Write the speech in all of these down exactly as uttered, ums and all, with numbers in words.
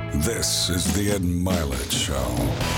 This is the Ed Milet Show.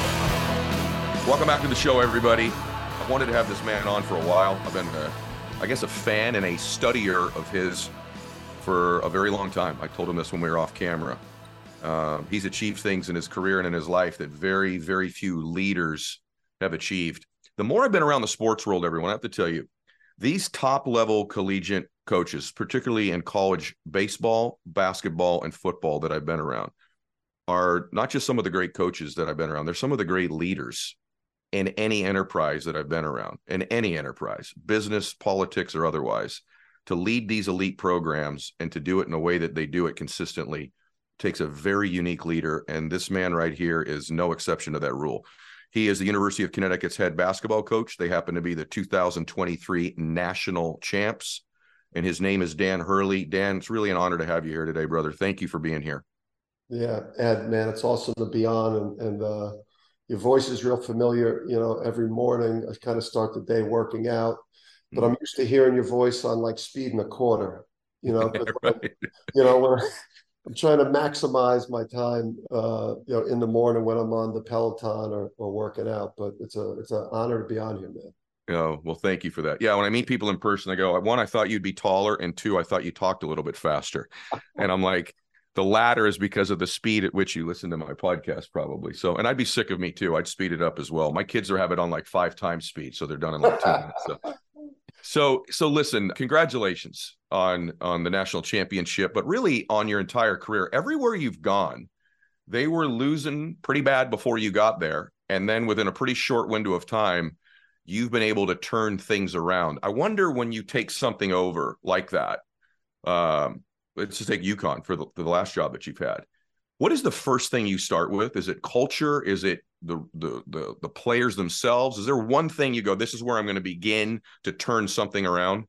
Welcome back to the show, everybody. I wanted to have this man on for a while. I've been, uh, I guess, a fan and a studier of his for a very long time. I told him this when we were off camera. Uh, he's achieved things in his career and in his life that very, very few leaders have achieved. The more I've been around the sports world, everyone, I have to tell you, these top-level collegiate coaches, particularly in college baseball, basketball, and football that I've been around, are not just some of the great coaches that I've been around. They're some of the great leaders in any enterprise that I've been around, in any enterprise, business, politics, or otherwise. To lead these elite programs and to do it in a way that they do it consistently takes a very unique leader, and this man right here is no exception to that rule. He is the University of Connecticut's head basketball coach. They happen to be the two thousand twenty-three national champs, and his name is Dan Hurley. Dan, it's really an honor to have you here today, brother. Thank you for being here. Yeah, Ed, man, it's awesome to be on, and, and uh, your voice is real familiar. You know, every morning I kind of start the day working out, but I'm used to hearing your voice on like speed and a quarter. You know, Right. you know, when I'm trying to maximize my time, uh, you know, in the morning when I'm on the Peloton or, or working out. But it's a it's an honor to be on here, man. Oh, well, thank you for that. Yeah, when I meet people in person, I go, one, I thought you'd be taller, and two, I thought you talked a little bit faster. And I'm like, the latter is because of the speed at which you listen to my podcast, probably. So, and I'd be sick of me too. I'd speed it up as well. My kids are have it on like five times speed, so they're done in like two minutes. So, so, so listen, congratulations on on the national championship, but really on your entire career. Everywhere you've gone, they were losing pretty bad before you got there, and then within a pretty short window of time, you've been able to turn things around. I wonder when you take something over like that. Um, Let's just take UConn for the, for the last job that you've had. What is the first thing you start with? Is it culture? Is it the, the the the players themselves? Is there one thing you go, this is where I'm going to begin to turn something around?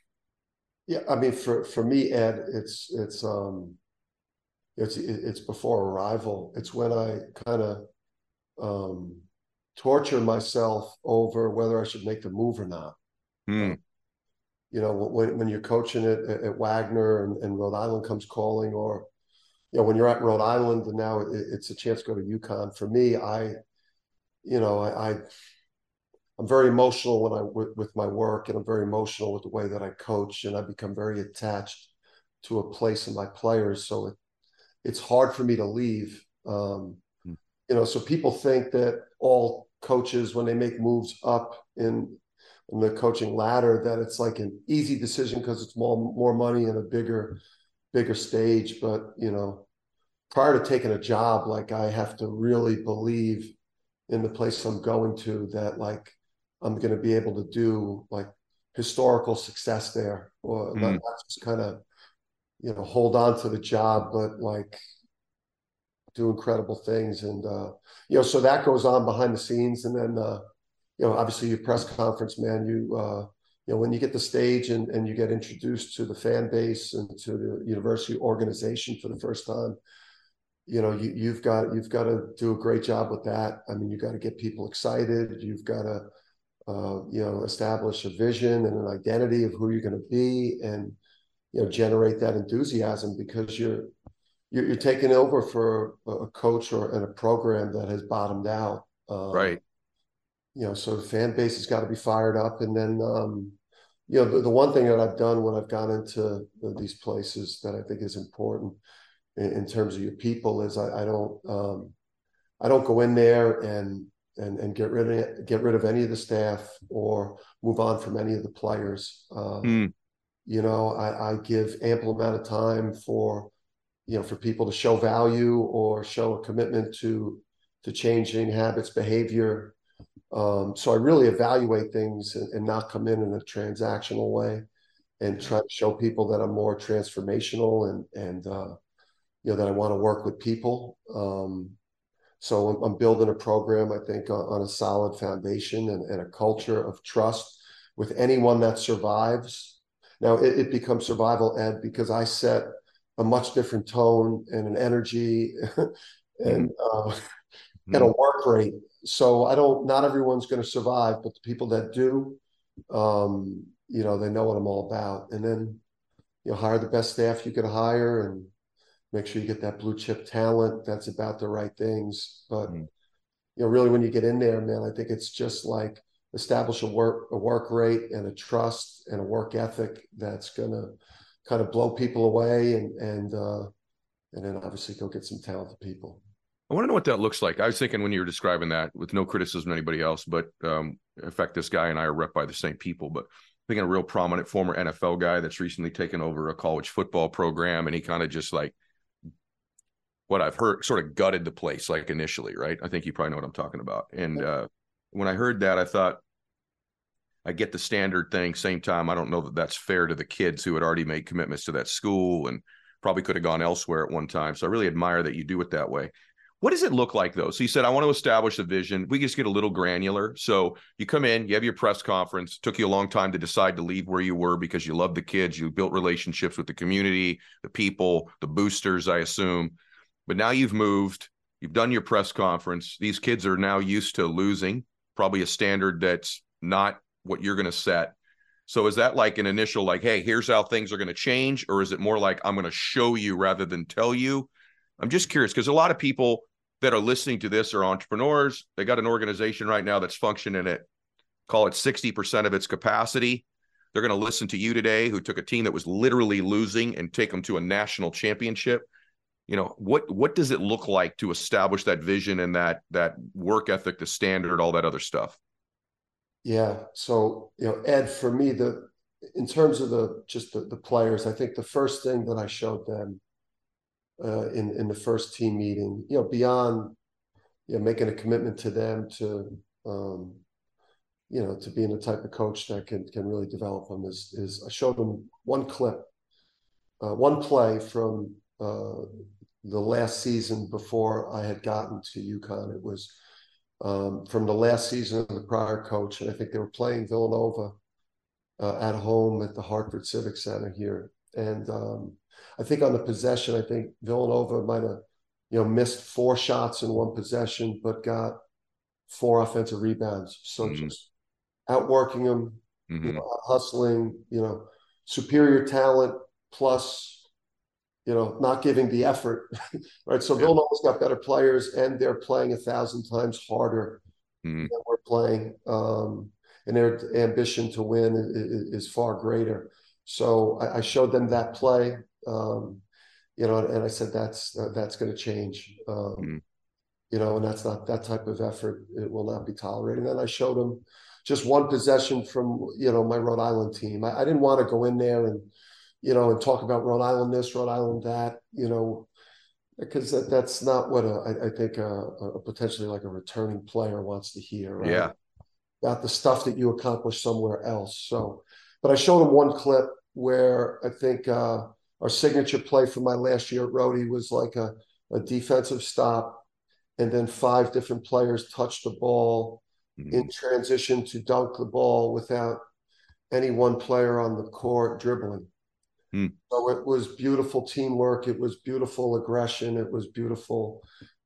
Yeah, I mean, for for me, Ed, it's it's um, it's it's before arrival. It's when I kind of um, torture myself over whether I should make the move or not. Hmm. You know, when when you're coaching it at, at Wagner and, and Rhode Island comes calling, or you know, when you're at Rhode Island and now it, it's a chance to go to UConn. For me, I, you know, I, I I'm very emotional when I with, with my work, and I'm very emotional with the way that I coach, and I become very attached to a place and my players. So it, it's hard for me to leave. Um, Hmm. you know, so people think that all coaches, when they make moves up in in the coaching ladder, that it's like an easy decision because it's more more money and a bigger bigger stage. But you know, prior to taking a job, like I have to really believe in the place I'm going to, that like I'm going to be able to do like historical success there, or not, Hmm. not just kind of you know hold on to the job, but like do incredible things. And uh, you know, so that goes on behind the scenes, and then. Uh, You know, obviously your press conference, man, you, uh, you know, when you get the stage and, and you get introduced to the fan base and to the university organization for the first time, you know, you, you've got, you've got to do a great job with that. I mean, you got to get people excited. You've got to, uh, you know, establish a vision and an identity of who you're going to be, and, you know, generate that enthusiasm, because you're, you're, you're taking over for a coach or and a program that has bottomed out. Um, Right. You know, so the fan base has got to be fired up. And then, um, you know, the, the one thing that I've done when I've gone into these places that I think is important in, in terms of your people is I, I don't, um, I don't go in there and, and, and get rid of, get rid of any of the staff or move on from any of the players. Uh, Hmm. you know, I, I give ample amount of time for, you know, for people to show value or show a commitment to, to changing habits, behavior. Um, so I really evaluate things and, and not come in in a transactional way, and try to show people that I'm more transformational, and, and, uh, you know, that I want to work with people. Um, so I'm, I'm building a program, I think, on, on a solid foundation and, and a culture of trust with anyone that survives. Now it, it becomes survival, Ed, because I set a much different tone and an energy and, uh, Hmm. and a work rate. So I don't, not everyone's going to survive, but the people that do, um, you know, they know what I'm all about. And then, you know, hire the best staff you can hire, and, make sure you get that blue chip talent that's about the right things. But Mm. you know, really, when you get in there, man, I think it's just like establish a work a work rate and a trust and a work ethic that's gonna kind of blow people away, and and uh, and then obviously go get some talented people. I want to know what that looks like. I was thinking when you were describing that, with no criticism of anybody else, but um, in fact, this guy and I are rep by the same people, but thinking a real prominent former N F L guy that's recently taken over a college football program, and he kind of just like, what I've heard, sort of gutted the place like initially, right? I think you probably know what I'm talking about. And uh, when I heard that, I thought, I get the standard thing. Same time, I don't know that that's fair to the kids who had already made commitments to that school and probably could have gone elsewhere at one time. So I really admire that you do it that way. What does it look like, though? So you said, I want to establish a vision. We just get a little granular. So you come in, you have your press conference. It took you a long time to decide to leave where you were because you love the kids. You built relationships with the community, the people, the boosters, I assume. But now you've moved. You've done your press conference. These kids are now used to losing, probably a standard that's not what you're going to set. So is that like an initial, like, hey, here's how things are going to change? Or is it more like, I'm going to show you rather than tell you? I'm just curious, because a lot of people that are listening to this are entrepreneurs. They got an organization right now that's functioning at, call it sixty percent of its capacity. They're going to listen to you today, who took a team that was literally losing and take them to a national championship. You know, what what does it look like to establish that vision and that that work ethic, the standard, all that other stuff? Yeah. So, you know, Ed, for me, the in terms of the just the, the players, I think the first thing that I showed them uh, in in the first team meeting, you know, beyond you know making a commitment to them to um, you know to being the type of coach that can can really develop them, is is I showed them one clip, uh, one play from uh, the last season before I had gotten to UConn. It was um, from the last season of the prior coach, and I think they were playing Villanova uh, at home at the Hartford Civic Center here. And um, I think on the possession, I think Villanova might have, you know, missed four shots in one possession, but got four offensive rebounds. So mm-hmm. just outworking them, mm-hmm. you know, hustling, you know, superior talent plus, you know, not giving the effort, right? So yeah. Villanova's got better players, and they're playing a thousand times harder mm-hmm. than we're playing. Um, and their ambition to win is, is far greater. So I, I showed them that play, um, you know, and I said, that's, uh, that's going to change, um, mm-hmm. you know, and that's not that type of effort. It will not be tolerated. And then I showed them just one possession from, you know, my Rhode Island team. I, I didn't want to go in there and, you know, and talk about Rhode Island this, Rhode Island that, you know, because that, that's not what a, I, I think a, a potentially like a returning player wants to hear, right? Yeah. About the stuff that you accomplished somewhere else. So, but I showed him one clip where I think uh, our signature play from my last year at Rhodey was like a, a defensive stop, and then five different players touched the ball mm-hmm. in transition to dunk the ball without any one player on the court dribbling. Mm. So it was beautiful teamwork. It was beautiful aggression. It was beautiful,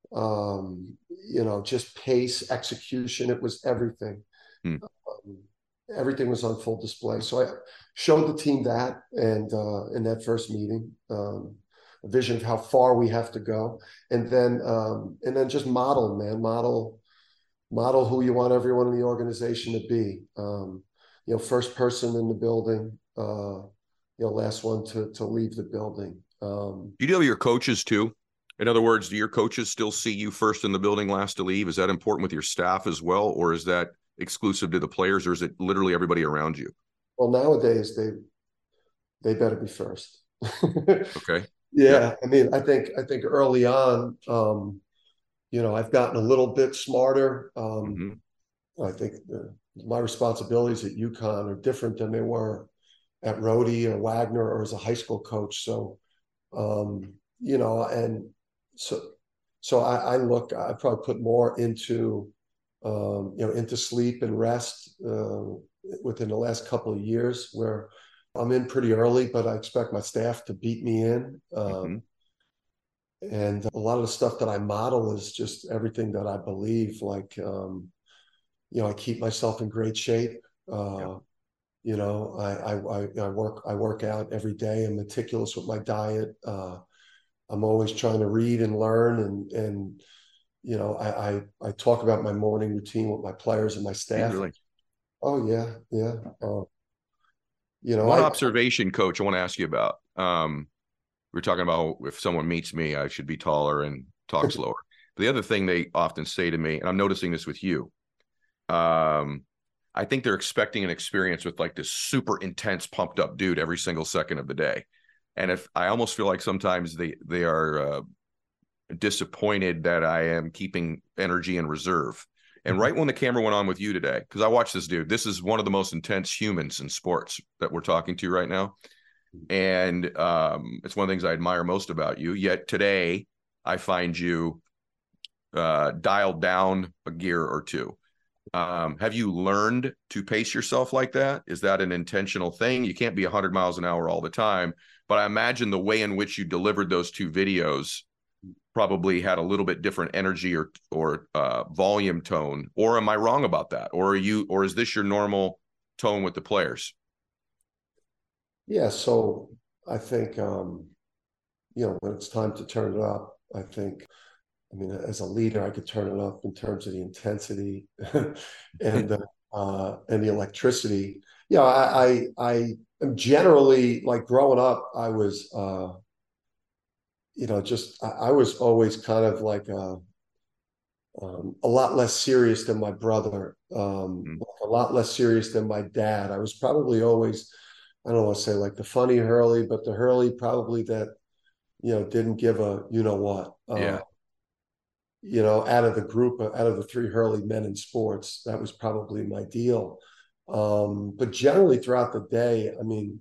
um, you know, just pace, execution. It was everything. Mm. Um, everything was on full display. So I showed the team that, and uh, in that first meeting, um, a vision of how far we have to go, and then um, and then just model, man, model, model who you want everyone in the organization to be. Um, you know, first person in the building. Uh, you know, last one to to leave the building. Um, you deal with your coaches too? In other words, do your coaches still see you first in the building, last to leave? Is that important with your staff as well? Or is that exclusive to the players, or is it literally everybody around you? Well, nowadays they they better be first. Okay. Yeah, yeah. I mean, I think I think early on, um, you know, I've gotten a little bit smarter. Um, mm-hmm. I think the, my responsibilities at UConn are different than they were at Rhodey or Wagner or as a high school coach. So, um, you know, and so, so I, I look, I probably put more into, um, you know, into sleep and rest uh, within the last couple of years, where I'm in pretty early, but I expect my staff to beat me in. Um, mm-hmm. And a lot of the stuff that I model is just everything that I believe. Like, um, you know, I keep myself in great shape. Uh, yeah. You know, I, I I work I work out every day. I'm meticulous with my diet. Uh, I'm always trying to read and learn, and and you know, I I, I talk about my morning routine with my players and my Do you staff. really? Oh yeah, yeah. Uh, you know, One I observation, coach, I want to ask you about. Um, we're talking about if someone meets me, I should be taller and talk slower. The other thing they often say to me, and I'm noticing this with you, um, I think they're expecting an experience with like this super intense, pumped up dude every single second of the day. And if I almost feel like sometimes they they are uh, disappointed that I am keeping energy in reserve. And right when the camera went on with you today, because I watched this dude, this is one of the most intense humans in sports that we're talking to right now. And um, it's one of the things I admire most about you. Yet today, I find you uh, dialed down a gear or two. Um, have you learned to pace yourself like that? Is that an intentional thing? You can't be one hundred miles an hour all the time, but I imagine the way in which you delivered those two videos probably had a little bit different energy or or uh, volume tone. Or am I wrong about that? Or are you, or is this your normal tone with the players? yeah. So I think um, you know, when it's time to turn it up, I think, I mean, as a leader, I could turn it up in terms of the intensity and the uh, and the electricity. You know, I I, I am generally, like, growing up, I was uh, you know, just I, I was always kind of like a um, a lot less serious than my brother, um, Mm, a lot less serious than my dad. I was probably always, I don't want to say like the funny Hurley, but the Hurley probably that, you know, didn't give a, you know what, uh, yeah. you know, out of the group, out of the three Hurley men in sports, that was probably my deal. Um, but generally throughout the day, I mean,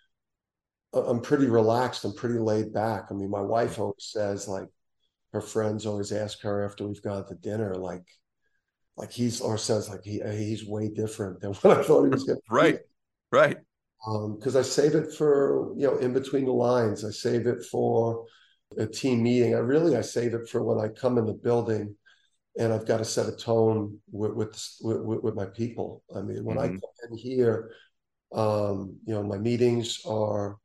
I'm pretty relaxed. I'm pretty laid back. I mean, my wife always says, like, her friends always ask her after we've gone to dinner, like, like he's, or says like he he's way different than what I thought he was going to be. Right. Right. Um, because I save it for, you know, in between the lines. I save it for a team meeting. I really I save it for when I come in the building and I've got to set a tone with with with, with my people. I mean, when I Mm-hmm. come in here, um, you know, my meetings are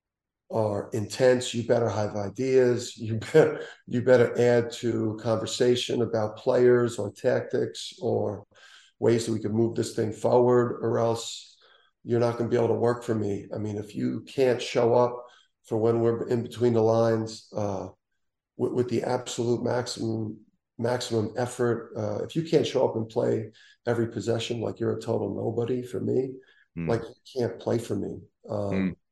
are intense. You better have ideas. You better you better add to conversation about players or tactics or ways that we can move this thing forward, or else you're not going to be able to work for me. I mean, if you can't show up for when we're in between the lines uh, with, with the absolute maximum maximum effort, uh, if you can't show up and play every possession, like, you're a total nobody for me. Like, Mm-hmm. you can't play for me. Mm-hmm. Um,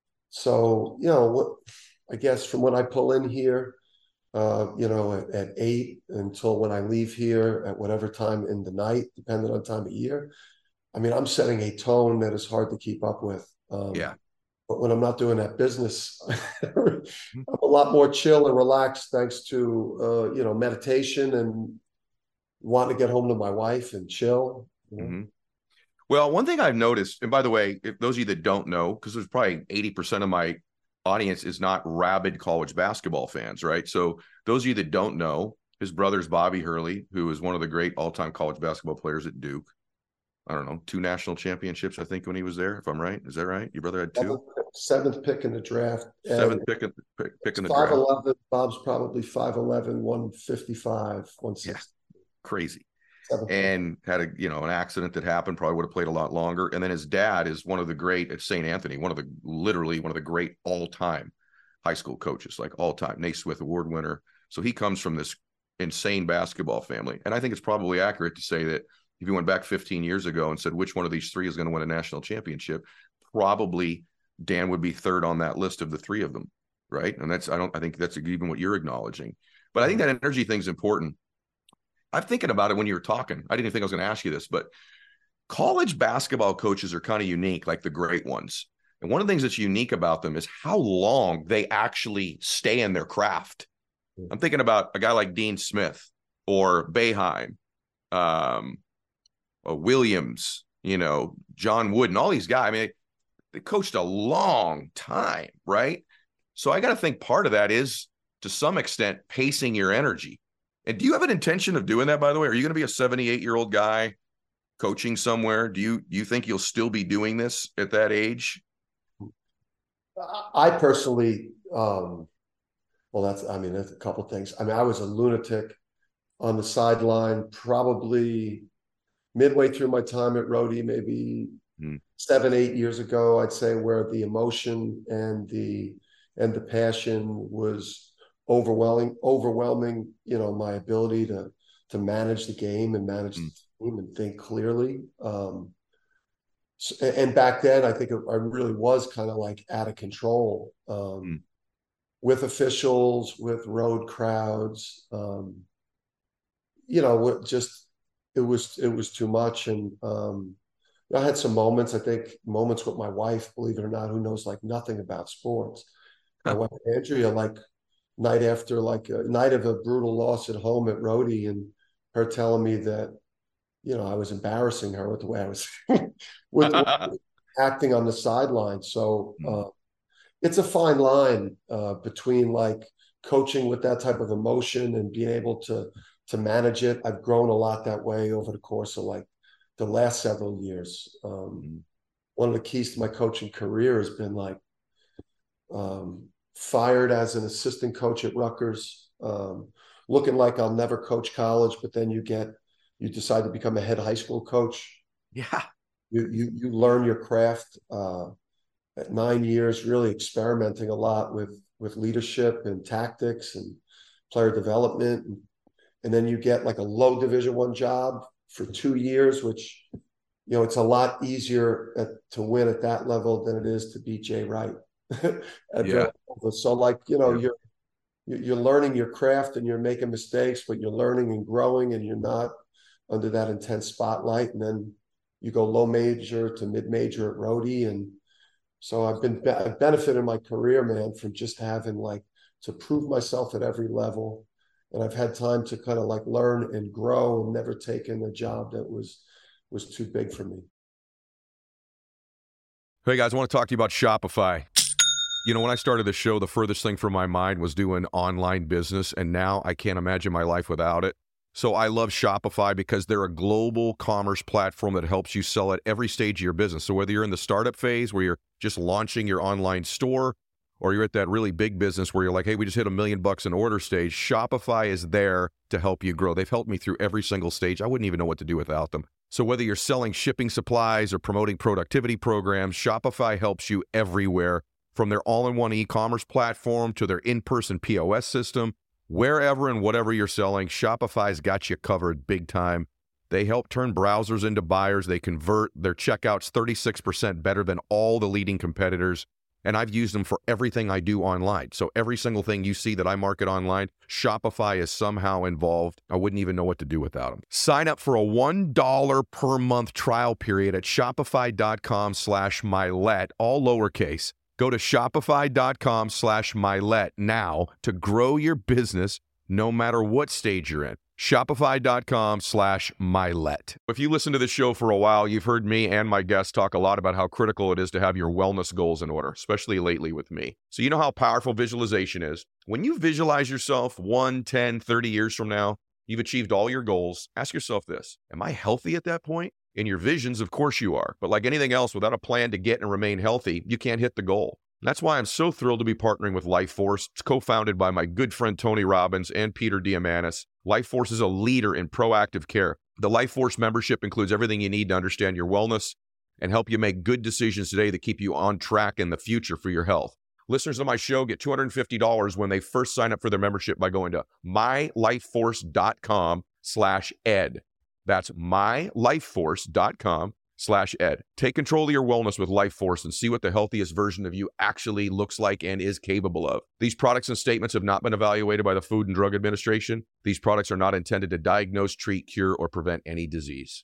so, you know, what, I guess from when I pull in here, uh, you know, at, at eight until when I leave here at whatever time in the night, depending on time of year, I mean, I'm setting a tone that is hard to keep up with. Um, Yeah. but when I'm not doing that business, I'm a lot more chill and relaxed, thanks to, uh, you know, meditation and wanting to get home to my wife and chill. You know? Mm-hmm. Well, one thing I've noticed, and by the way, if those of you that don't know, because there's probably eighty percent of my audience is not rabid college basketball fans, right? So those of you that don't know, his brother's Bobby Hurley, who is one of the great all-time college basketball players at Duke. I don't know, two national championships, I think, when he was there, if I'm right. Is that right? Your brother had two? Seventh, seventh pick in the draft. And Seventh pick, in, pick, pick in the draft. five eleven, Bob's probably five eleven, one fifty-five, Yeah, one sixty. crazy. Seventh pick. And had a, you know, an accident that happened, probably would have played a lot longer. And then his dad is one of the great at Saint Anthony, one of the, literally one of the great all-time high school coaches, like all-time, Naismith Award winner. So he comes from this insane basketball family. And I think it's probably accurate to say that if you went back fifteen years ago and said, which one of these three is going to win a national championship, probably Dan would be third on that list of the three of them. Right. And that's, I don't, I think that's even what you're acknowledging, but I think that energy thing is important. I'm thinking about it when you were talking. I didn't think I was going to ask you this, but college basketball coaches are kind of unique, like the great ones. And one of the things that's unique about them is how long they actually stay in their craft. I'm thinking about a guy like Dean Smith or Boeheim, um, uh, Williams, you know, John Wooden, all these guys. I mean, they coached a long time, right? So I got to think part of that is, to some extent, pacing your energy. And do you have an intention of doing that, by the way? Are you going to be a seventy-eight-year-old guy coaching somewhere? Do you do you think you'll still be doing this at that age? I personally, um, Well, that's, I mean, that's a couple things. I mean, I was a lunatic on the sideline, probably midway through my time at Rhody, maybe mm. seven, eight years ago, I'd say, where the emotion and the and the passion was overwhelming, overwhelming, you know, my ability to to manage the game and manage mm. the team and think clearly. Um, so, and back then, I think I really was kind of like out of control um, mm. with officials, with road crowds. Um, you know, just it was it was too much, and um, I had some moments. I think moments with my wife, believe it or not, who knows like nothing about sports. My wife Andrea, like night after like a night of a brutal loss at home at Rhody, and her telling me that, you know, I was embarrassing her with the way I was with, with acting on the sideline. So uh, it's a fine line uh, between like coaching with that type of emotion and being able to to manage it. I've grown a lot that way over the course of like the last several years. Um, one of the keys to my coaching career has been like um, fired as an assistant coach at Rutgers, um, looking like I'll never coach college, but then you get, you decide to become a head high school coach. Yeah. You, you, you learn your craft uh, at nine years, really experimenting a lot with, with leadership and tactics and player development. And, and then you get like a low division one job for two years, which, you know, it's a lot easier at, to win at that level than it is to beat Jay Wright. Yeah. So like, you know, yeah. you're, you're learning your craft and you're making mistakes, but you're learning and growing and you're not under that intense spotlight. And then you go low major to mid major at Rhody. And so I've been, I've benefited in my career, man, from just having like to prove myself at every level. And I've had time to kind of like learn and grow and never taken a job that was, was too big for me. Hey guys, I want to talk to you about Shopify. You know, when I started the show, the furthest thing from my mind was doing online business, and now I can't imagine my life without it. So I love Shopify because they're a global commerce platform that helps you sell at every stage of your business. So whether you're in the startup phase where you're just launching your online store, or you're at that really big business where you're like, hey, we just hit a million bucks in order stage, Shopify is there to help you grow. They've helped me through every single stage. I wouldn't even know what to do without them. So whether you're selling shipping supplies or promoting productivity programs, Shopify helps you everywhere, from their all-in-one e-commerce platform to their in-person P O S system. Wherever and whatever you're selling, Shopify's got you covered big time. They help turn browsers into buyers. They convert their checkouts thirty-six percent better than all the leading competitors. And I've used them for everything I do online. So every single thing you see that I market online, Shopify is somehow involved. I wouldn't even know what to do without them. Sign up for a one dollar per month trial period at shopify.com slash Mylett, all lowercase. Go to shopify.com slash Mylett now to grow your business no matter what stage you're in. Shopify.com slash Mylett. If you listen to this show for a while, you've heard me and my guests talk a lot about how critical it is to have your wellness goals in order, especially lately with me. So you know how powerful visualization is. When you visualize yourself one, ten, thirty years from now, you've achieved all your goals. Ask yourself this: am I healthy at that point? In your visions, of course you are. But like anything else, without a plan to get and remain healthy, you can't hit the goal. And that's why I'm so thrilled to be partnering with LifeForce. It's co-founded by my good friend Tony Robbins and Peter Diamandis. LifeForce is a leader in proactive care. The LifeForce membership includes everything you need to understand your wellness and help you make good decisions today that keep you on track in the future for your health. Listeners of my show get two hundred fifty dollars when they first sign up for their membership by going to mylifeforce.com slash ed. That's mylifeforce.com slash ed. Take control of your wellness with LifeForce and see what the healthiest version of you actually looks like and is capable of. These products and statements have not been evaluated by the Food and Drug Administration. These products are not intended to diagnose, treat, cure, or prevent any disease.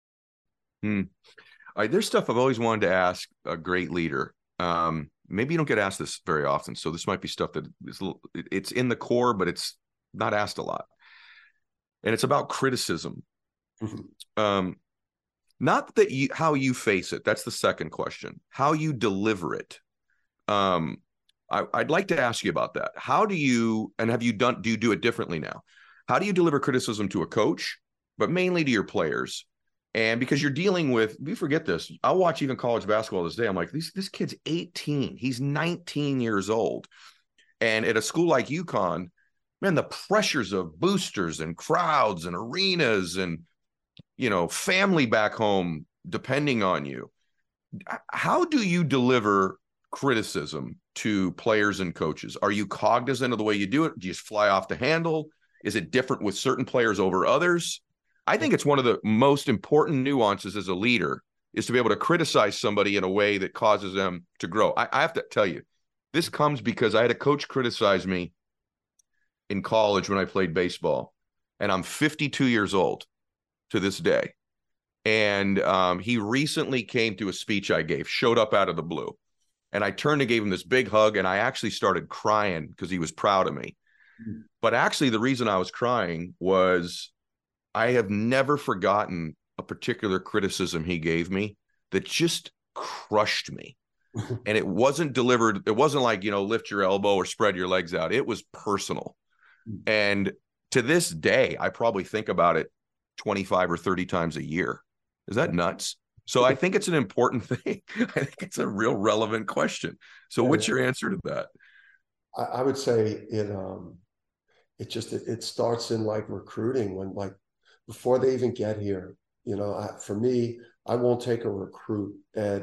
Hmm. All right, there's stuff I've always wanted to ask a great leader. Um, maybe you don't get asked this very often, so this might be stuff that is a little, it's in the core, but it's not asked a lot. And it's about criticism. Mm-hmm. Um, Not that you, how you face it. That's the second question. How you deliver it. Um, I, I'd like to ask you about that. How do you, and have you done, do you do it differently now? How do you deliver criticism to a coach, but mainly to your players? And because you're dealing with, we forget this. I'll watch even college basketball this day. I'm like, this, this kid's eighteen. He's nineteen years old. And at a school like UConn, man, the pressures of boosters and crowds and arenas and, you know, family back home depending on you. How do you deliver criticism to players and coaches? Are you cognizant of the way you do it? Do you just fly off the handle? Is it different with certain players over others? I think it's one of the most important nuances as a leader is to be able to criticize somebody in a way that causes them to grow. I, I have to tell you, this comes because I had a coach criticize me in college when I played baseball, and I'm fifty-two years old to this day. And um, he recently came to a speech I gave, showed up out of the blue. And I turned and gave him this big hug, and I actually started crying because he was proud of me. Mm-hmm. But actually, the reason I was crying was I have never forgotten a particular criticism he gave me that just crushed me. And it wasn't delivered. It wasn't like, you know, lift your elbow or spread your legs out. It was personal. Mm-hmm. And to this day, I probably think about it twenty-five or thirty times a year. Is that nuts? So I think it's an important thing. I think it's a real relevant question. So what's your answer to that? I, I would say it, um, it just, it, it starts in like recruiting when like, before they even get here, you know, I, for me, I won't take a recruit at,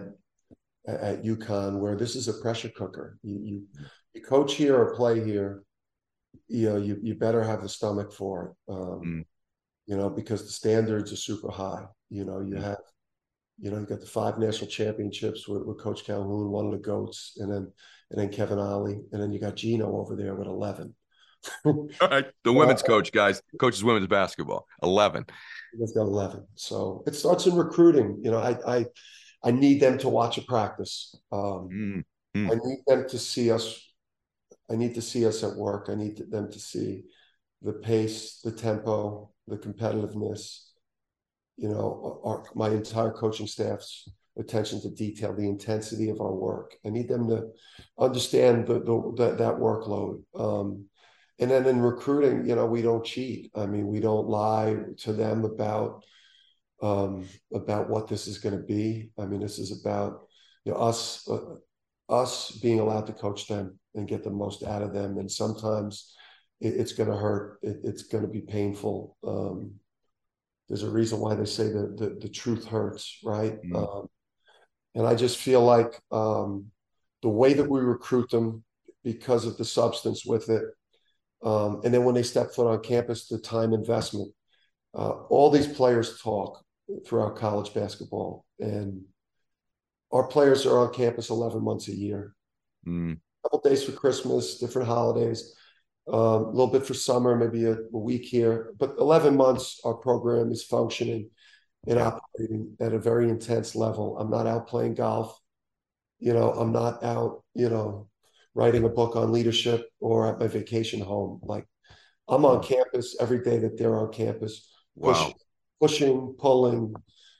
at UConn where this is a pressure cooker. You, you, you coach here or play here, you know, you, you better have the stomach for it. Um, mm. You know, because the standards are super high. You know, you have, you know, you got the five national championships with, with Coach Calhoun, one of the GOATs, and then and then Kevin Ollie, and then you got Gino over there with eleven. All right, the women's uh, coach, guys, coaches women's basketball, eleven. He's got eleven. So it starts in recruiting. You know, I I I need them to watch a practice. Um, mm-hmm. I need them to see us. I need to see us at work. I need them to see the pace, the tempo, the competitiveness, you know, our, my entire coaching staff's attention to detail, the intensity of our work. I need them to understand the, the that, that workload. Um, and then in recruiting, you know, we don't cheat. I mean, we don't lie to them about um, about what this is going to be. I mean, this is about, you know, us uh, us being allowed to coach them and get the most out of them. And sometimes it, it's going to hurt. It, it's going to be painful. Um, There's a reason why they say that the, the truth hurts, right? Mm-hmm. Um, and I just feel like um, the way that we recruit them because of the substance with it, um, and then when they step foot on campus, the time investment. Uh, all these players talk throughout college basketball, and our players are on campus eleven months a year. Mm-hmm. A couple days for Christmas, different holidays. Um, a little bit for summer, maybe a, a week here, but eleven months, our program is functioning and operating at a very intense level. I'm not out playing golf. You know, I'm not out, you know, writing a book on leadership or at my vacation home. Like I'm on campus every day that they're on campus, pushing, wow. pushing, pulling,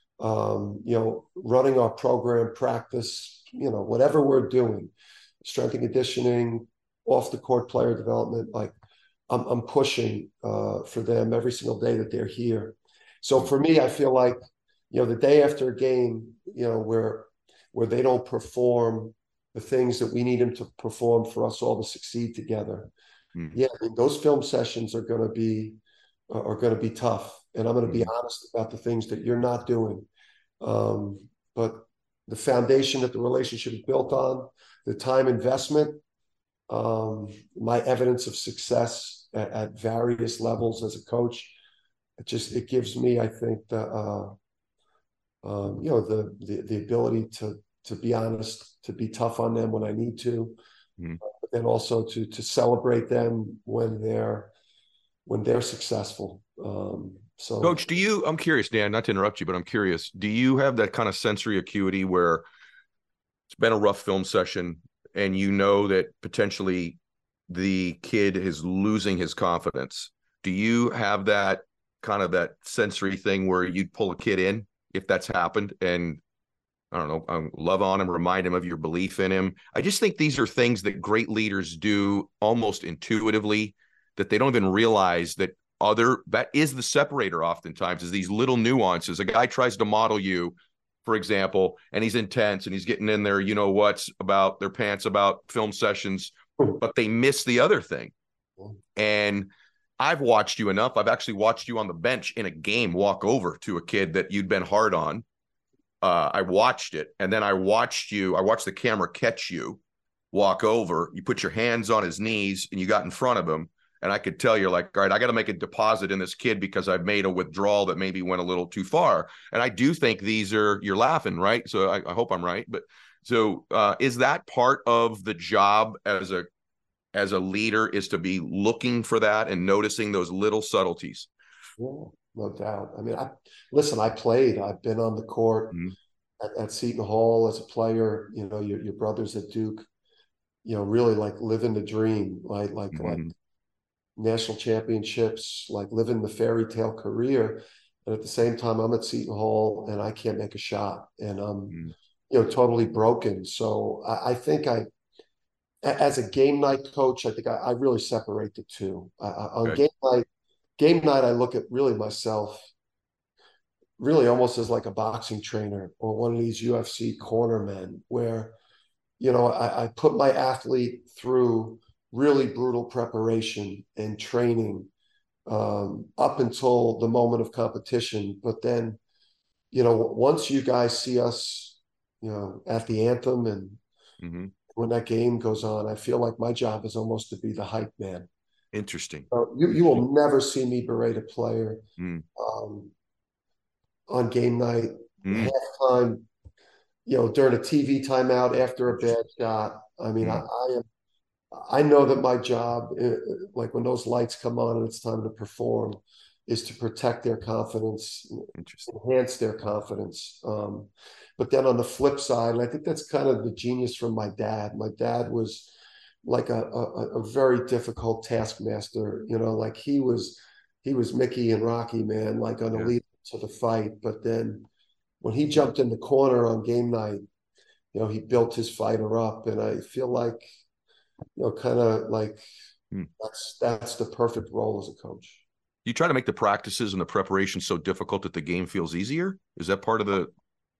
um, you know, running our program, practice, you know, whatever we're doing, strength and conditioning, off the court player development, like I'm, I'm pushing uh, for them every single day that they're here. So for me, I feel like, you know, the day after a game, you know, where, where they don't perform the things that we need them to perform for us all to succeed together. Mm-hmm. Yeah. I mean, those film sessions are going to be, uh, are going to be tough. And I'm going to mm-hmm. be honest about the things that you're not doing. Um, but the foundation that the relationship is built on, the time investment, Um, my evidence of success at, at various levels as a coach, it just, it gives me, I think, the, uh, um, you know, the, the, the ability to, to be honest, to be tough on them when I need to, mm-hmm. but then also to, to celebrate them when they're, when they're successful. Um, so Coach, do you, I'm curious, Dan, not to interrupt you, but I'm curious, do you have that kind of sensory acuity where it's been a rough film session and you know that potentially the kid is losing his confidence? Do you have that kind of that sensory thing where you'd pull a kid in if that's happened and, I don't know, um, love on him, remind him of your belief in him? I just think these are things that great leaders do almost intuitively, that they don't even realize that other, that is the separator oftentimes, is these little nuances. A guy tries to model you, for example, and he's intense and he's getting in there, you know what's about their pants about film sessions. but they miss the other thing. And I've watched you enough. I've actually watched you on the bench in a game walk over to a kid that you'd been hard on. Uh, I watched it, and then I watched you. I watched the camera catch you walk over. You put your hands on his knees, and you got in front of him. And I could tell you're like, all right, I got to make a deposit in this kid because I've made a withdrawal that maybe went a little too far. And I do think these are, you're laughing, right? So I, I hope I'm right. But so uh, is that part of the job as a as a leader, is to be looking for that and noticing those little subtleties? Yeah, no doubt. I mean, I listen, I played, I've been on the court mm-hmm. at, at Seton Hall as a player. You know, your, your brothers at Duke, you know, really like living the dream, like, like, mm-hmm. like national championships, like living the fairy tale career. And at the same time, I'm at Seton Hall and I can't make a shot, and I'm, mm-hmm. you know, totally broken. So I, I think I, as a game night coach, I think I, I really separate the two. Uh, on okay. game night, game night, I look at really myself, really almost as like a boxing trainer or one of these U F C cornermen, where, you know, I, I put my athlete through really brutal preparation and training um, up until the moment of competition. But then, you know, once you guys see us, you know, at the anthem and mm-hmm. when that game goes on, I feel like my job is almost to be the hype man. Interesting. So you, you will never see me berate a player mm. um, on game night, mm. halftime, you know, during a T V timeout after a bad shot. I mean, mm. I, I am, I know that my job, like when those lights come on and it's time to perform, is to protect their confidence, enhance their confidence. Um, but then on the flip side, and I think that's kind of the genius from my dad. My dad was like a, a, a very difficult taskmaster, you know, like he was, he was Mickey and Rocky, man, like on the yeah. lead to the fight. But then when he jumped in the corner on game night, you know, he built his fighter up. And I feel like, you know, kind of like hmm. that's, that's the perfect role as a coach. You try to make the practices and the preparation so difficult that the game feels easier? Is that part of the...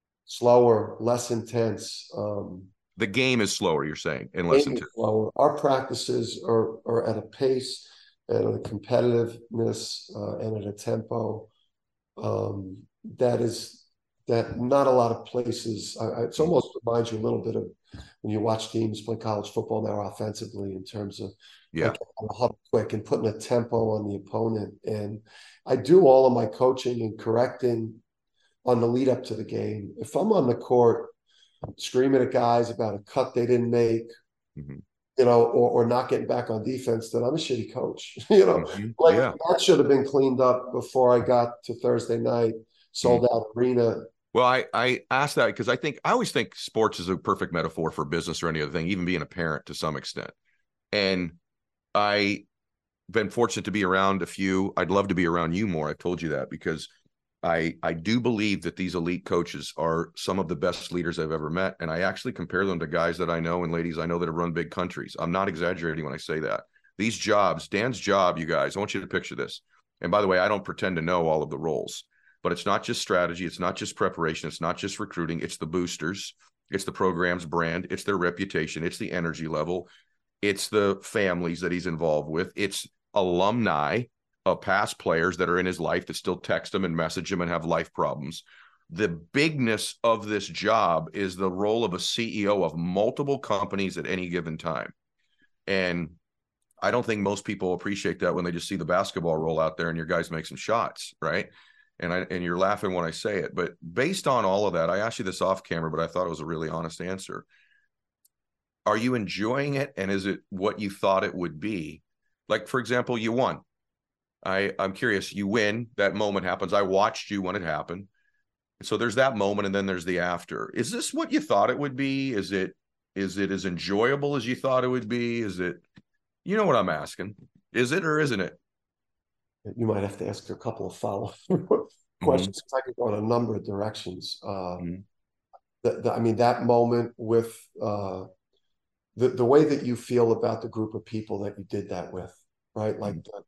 Slower, less intense. Um, the game is slower, you're saying, and less intense. Slower. Our practices are, are at a pace and a competitiveness uh, and at a tempo um, that is that not a lot of places. I, I, it's almost reminds you a little bit of when you watch teams play college football now offensively, in terms of yeah, like huddle quick and putting a tempo on the opponent. And I do all of my coaching and correcting on the lead up to the game. If I'm on the court screaming at guys about a cut they didn't make, mm-hmm. you know, or, or not getting back on defense, then I'm a shitty coach. you know, mm-hmm. like yeah. that should have been cleaned up before I got to Thursday night, sold mm-hmm. out arena. Well, I, I asked that because I think I always think sports is a perfect metaphor for business or any other thing, even being a parent to some extent. And I've been fortunate to be around a few. I'd love to be around you more. I've told you that because I, I do believe that these elite coaches are some of the best leaders I've ever met. And I actually compare them to guys that I know and ladies I know that have run big countries. I'm not exaggerating when I say that. These jobs, Dan's job, you guys, I want you to picture this. And by the way, I don't pretend to know all of the roles, but it's not just strategy. It's not just preparation. It's not just recruiting. It's the boosters. It's the program's brand. It's their reputation. It's the energy level. It's the families that he's involved with. It's alumni of past players that are in his life that still text him and message him and have life problems. The bigness of this job is the role of a C E O of multiple companies at any given time. And I don't think most people appreciate that when they just see the basketball roll out there and your guys make some shots, right? And I and you're laughing when I say it. But based on all of that, I asked you this off camera, but I thought it was a really honest answer. Are you enjoying it? And is it what you thought it would be? Like, for example, you won. I, I'm curious, you win, that moment happens. I watched you when it happened. So there's that moment and then there's the after. Is this what you thought it would be? Is it, is it as enjoyable as you thought it would be? Is it, you know what I'm asking? Is it or isn't it? You might have to ask a couple of follow-up questions. Mm-hmm. I could go in a number of directions. Uh, mm-hmm. the, the, I mean, that moment with uh, the, the way that you feel about the group of people that you did that with, right? Like mm-hmm. the,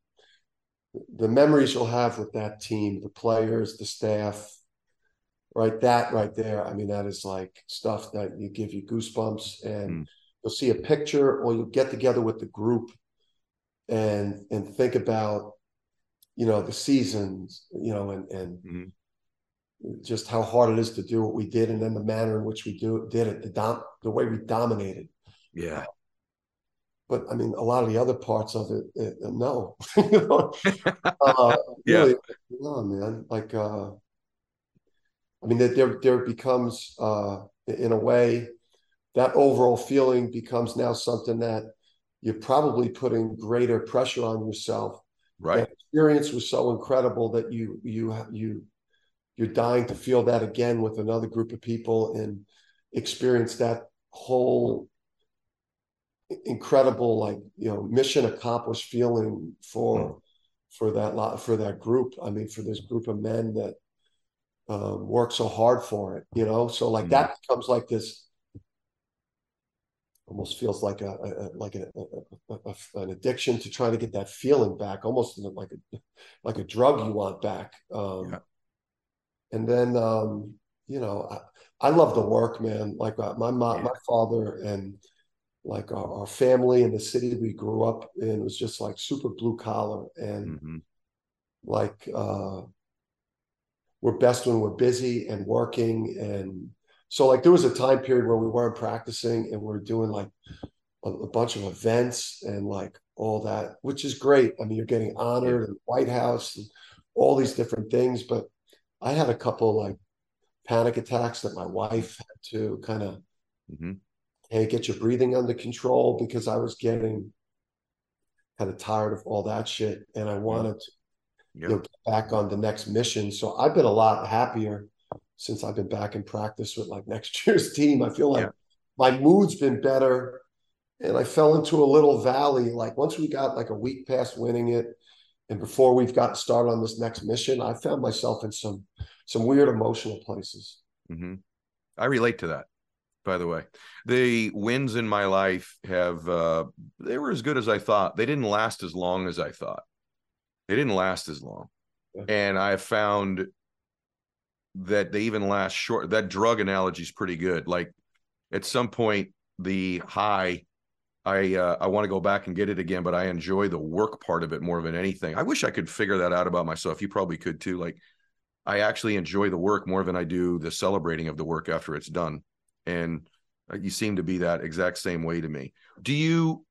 the memories you'll have with that team, the players, the staff, right? That right there. I mean, that is like stuff that you give you goosebumps. And mm. you'll see a picture or you'll get together with the group and and think about, you know, the seasons, you know, and and Mm-hmm. just how hard it is to do what we did, and then the manner in which we do did it, the dom the way we dominated. Yeah. But I mean, a lot of the other parts of it, it no, you know, uh, Yeah. really, no, man. Like, uh, I mean, there there becomes, uh, in a way, that overall feeling becomes now something that you're probably putting greater pressure on yourself. Right. That experience was so incredible that you you you you're dying to feel that again with another group of people and experience that whole incredible, like, you know, mission accomplished feeling for Mm. for that lot for that group. I mean, for this group of men that um, work so hard for it, you know. So like Mm. that becomes like this, almost feels like a, a like a, a, a, an addiction to trying to get that feeling back, almost like a like a drug you want back. Um, Yeah. and then um, you know, I, I love the work, man. Like uh, my mom, Yeah. my father, and like our, our family in the city we grew up in was just like super blue collar, and Mm-hmm. like uh, we're best when we're busy and working. And so like there was a time period where we weren't practicing and we we're doing like a, a bunch of events and like all that, which is great. I mean, you're getting Yeah. honored in the White House and all these different things. But I had a couple like panic attacks that my wife had to kind of, Mm-hmm. hey, get your breathing under control, because I was getting kind of tired of all that shit. And I Mm. wanted to, Yeah. you know, get back on the next mission. So I've been a lot happier since I've been back in practice with like next year's team. I feel like Yeah. my mood's been better, and I fell into a little valley. Like once we got like a week past winning it, and before we've got started on this next mission, I found myself in some some weird emotional places. Mm-hmm. I relate to that, by the way. The wins in my life have, uh, they were as good as I thought. They didn't last as long as I thought. They didn't last as long. Yeah. And I found that they even last short. That drug analogy is pretty good. Like at some point, the high, I uh, I want to go back and get it again, but I enjoy the work part of it more than anything. I wish I could figure that out about myself. You probably could too. Like I actually enjoy the work more than I do the celebrating of the work after it's done. And you seem to be that exact same way to me. Do you,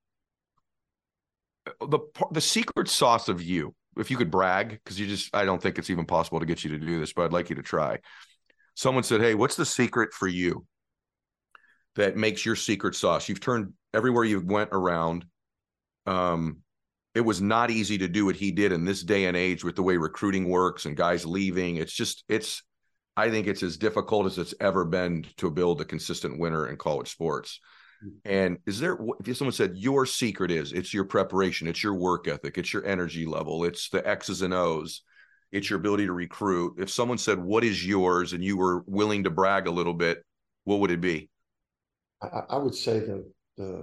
the the secret sauce of you, if you could brag, because you just, I don't think it's even possible to get you to do this, but I'd like you to try. Someone said, hey, what's the secret for you that makes your secret sauce? You've turned everywhere you went around. Um, it was not easy to do what he did in this day and age with the way recruiting works and guys leaving. It's just, it's, I think it's as difficult as it's ever been to build a consistent winner in college sports. And is there, if someone said your secret is, it's your preparation, it's your work ethic, it's your energy level, it's the X's and O's, it's your ability to recruit. If someone said, what is yours, and you were willing to brag a little bit, what would it be? I, I would say the the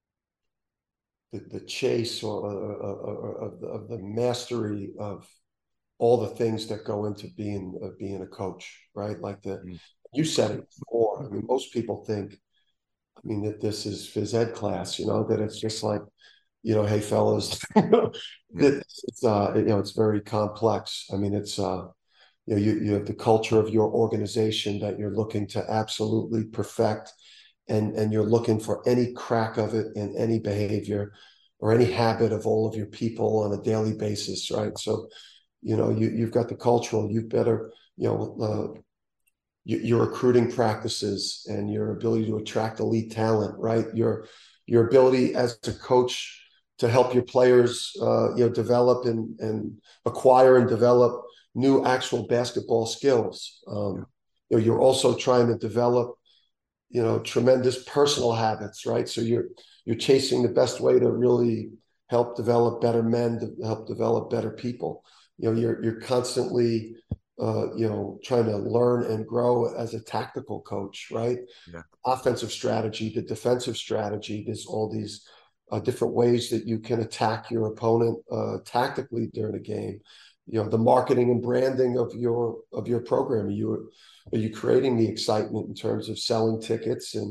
the, the chase or, or, or, or of, the, of the mastery of all the things that go into being uh, being a coach, right? Like the, Mm. you said it before. I mean, most people think, I mean, that this is phys ed class, you know, that it's just like, you know, hey fellas, that Yeah. it's uh, you know, it's very complex. I mean, it's uh, you know, you you have the culture of your organization that you're looking to absolutely perfect, and and you're looking for any crack of it in any behavior or any habit of all of your people on a daily basis, right? So, you know, you you've got the cultural, you better, you know, uh, your recruiting practices and your ability to attract elite talent, right? Your your ability as a coach to help your players, uh, you know, develop and and acquire and develop new actual basketball skills. Um, you know, you're also trying to develop, you know, tremendous personal habits, right? So you're you're chasing the best way to really help develop better men, to help develop better people. You know, you're you're constantly uh, you know, trying to learn and grow as a tactical coach, right? Yeah. Offensive strategy, the defensive strategy. There's all these uh, different ways that you can attack your opponent uh, tactically during a game. You know, the marketing and branding of your of your program. Are you are you creating the excitement in terms of selling tickets and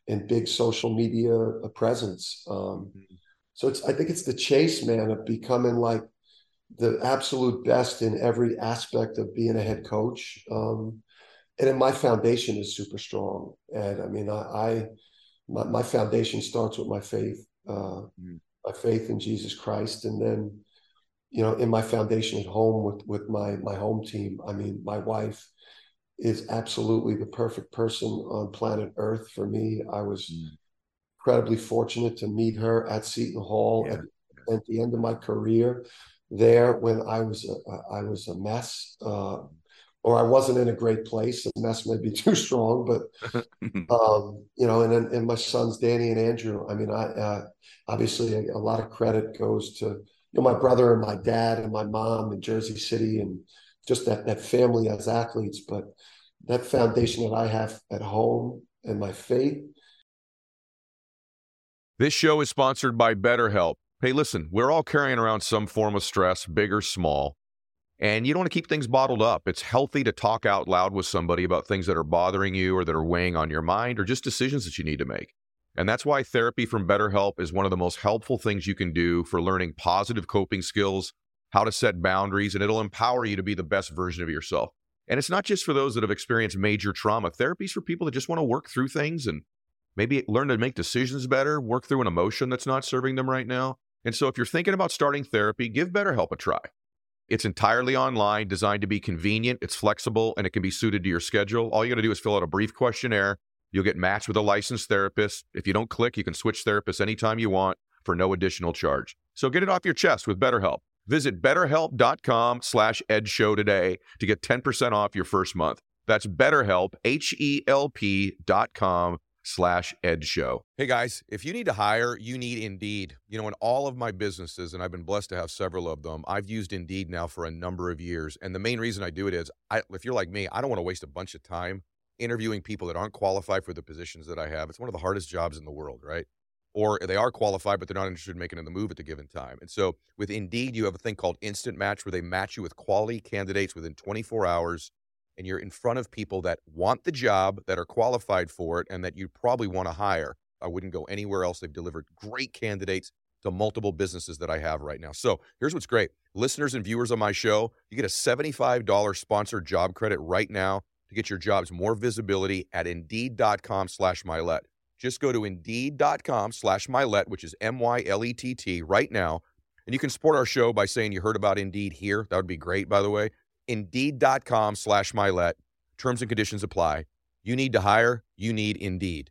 and big social media presence. Um, so it's I think it's the chase, man, of becoming like the absolute best in every aspect of being a head coach. Um, and then my foundation is super strong. And I mean, I, I my, my foundation starts with my faith, uh, mm. my faith in Jesus Christ. And then, you know, in my foundation at home with, with my, my home team, I mean, my wife is absolutely the perfect person on planet Earth for me. I was mm. incredibly fortunate to meet her at Seton Hall yeah. at, at the end of my career there when I was a, I was a mess, uh, or I wasn't in a great place. A mess may be too strong, but um, you know. And then and my sons Danny and Andrew. I mean, I uh, obviously a, a lot of credit goes to you know my brother and my dad and my mom in Jersey City and just that that family as athletes. But that foundation that I have at home and my faith. This show is sponsored by BetterHelp. Hey, listen, we're all carrying around some form of stress, big or small, and you don't want to keep things bottled up. It's healthy to talk out loud with somebody about things that are bothering you or that are weighing on your mind or just decisions that you need to make. And that's why therapy from BetterHelp is one of the most helpful things you can do for learning positive coping skills, how to set boundaries, and it'll empower you to be the best version of yourself. And it's not just for those that have experienced major trauma. Therapy's for people that just want to work through things and maybe learn to make decisions better, work through an emotion that's not serving them right now. And so if you're thinking about starting therapy, give BetterHelp a try. It's entirely online, designed to be convenient, it's flexible, and it can be suited to your schedule. All you got to do is fill out a brief questionnaire. You'll get matched with a licensed therapist. If you don't click, you can switch therapists anytime you want for no additional charge. So get it off your chest with BetterHelp. Visit betterhelp.com slash edshow today to get ten percent off your first month. That's BetterHelp, H-E-L-P dot com slash ed show. Hey guys, if you need to hire, you need Indeed. You know, in all of my businesses, and I've been blessed to have several of them, I've used Indeed now for a number of years. And the main reason I do it is, I, if you're like me, I don't want to waste a bunch of time interviewing people that aren't qualified for the positions that I have. It's one of the hardest jobs in the world, right? Or they are qualified, but they're not interested in making the move at the given time. And so with Indeed, you have a thing called Instant Match where they match you with quality candidates within twenty-four hours. And you're in front of people that want the job, that are qualified for it, and that you probably want to hire. I wouldn't go anywhere else. They've delivered great candidates to multiple businesses that I have right now. So here's what's great. Listeners and viewers on my show, you get a seventy-five dollars sponsored job credit right now to get your jobs more visibility at Indeed.com slash Mylett. Just go to Indeed.com slash Mylett, which is M Y L E T T, right now. And you can support our show by saying you heard about Indeed here. That would be great, by the way. Indeed.com slash Mylett. Terms and conditions apply. You need to hire. You need Indeed.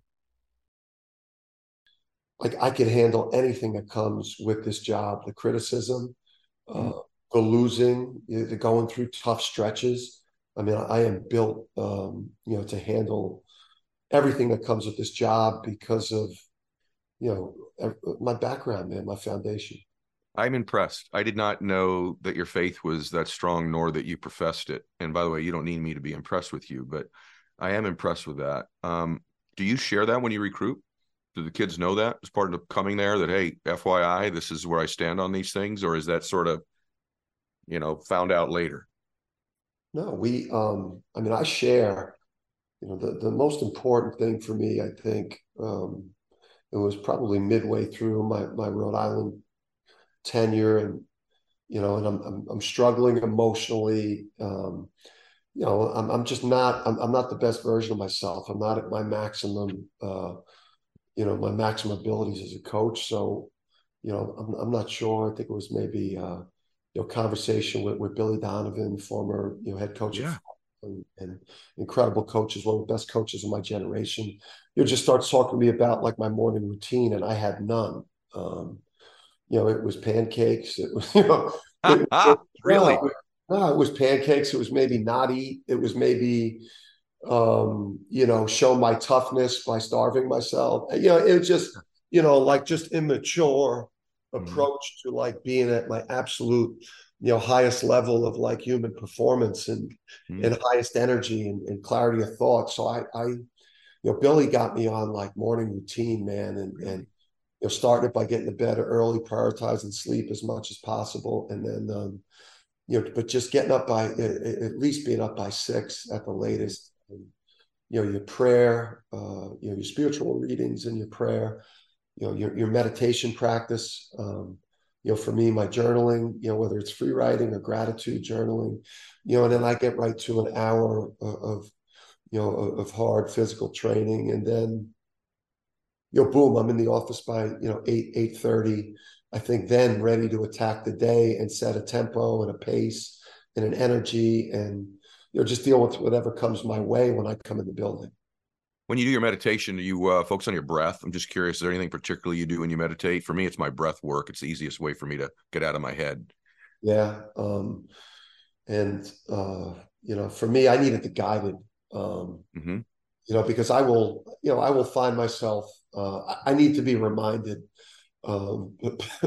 Like I could handle anything that comes with this job, the criticism, uh, the losing, the going through tough stretches. I mean, I am built, um, you know, to handle everything that comes with this job because of, you know, my background, man, my foundation. I'm impressed. I did not know that your faith was that strong, nor that you professed it. And by the way, you don't need me to be impressed with you, but I am impressed with that. Um, do you share that when you recruit? Do the kids know that as part of coming there that, hey, F Y I, this is where I stand on these things? Or is that sort of, you know, found out later? No, we, um, I mean, I share, you know, the, the most important thing for me, I think, um, it was probably midway through my, my Rhode Island tenure, and you know, and I'm I'm, I'm struggling emotionally. Um, you know, I'm I'm just not I'm I'm not the best version of myself. I'm not at my maximum, uh, you know, my maximum abilities as a coach. So, you know, I'm I'm not sure. I think it was maybe uh, you know, conversation with, with Billy Donovan, former you know head coach, yeah. of, and, and incredible coaches, one of the best coaches of my generation. You know, just starts talking to me about like my morning routine, and I had none. Um, You know, it was pancakes. It was, you know, it, it, really? No, no, it was pancakes. It was maybe not eat. It was maybe, um, you know, show my toughness by starving myself. You know, it was just, you know, like just immature approach mm-hmm. to like being at my absolute, you know, highest level of like human performance and mm-hmm. and highest energy and, and clarity of thought. So I, I, you know, Billy got me on like morning routine, man, and really? and. You know, starting it by getting to bed early, prioritizing sleep as much as possible, and then, um, you know, but just getting up by at least being up by six at the latest, and, you know, your prayer, uh, you know, your spiritual readings and your prayer, you know, your, your meditation practice. Um, you know, for me, my journaling, you know, whether it's free writing or gratitude journaling, you know, and then I get right to an hour of, of you know, of, of hard physical training. And then, you know, boom, I'm in the office by, you know, eight, eight thirty. I think then ready to attack the day and set a tempo and a pace and an energy and, you know, just deal with whatever comes my way when I come in the building. When you do your meditation, do you uh, focus on your breath? I'm just curious, is there anything particular you do when you meditate? For me, it's my breath work. It's the easiest way for me to get out of my head. Yeah. Um, and, uh, you know, for me, I needed the guided, um, mm-hmm. you know, because I will, you know, I will find myself, uh, I need to be reminded um,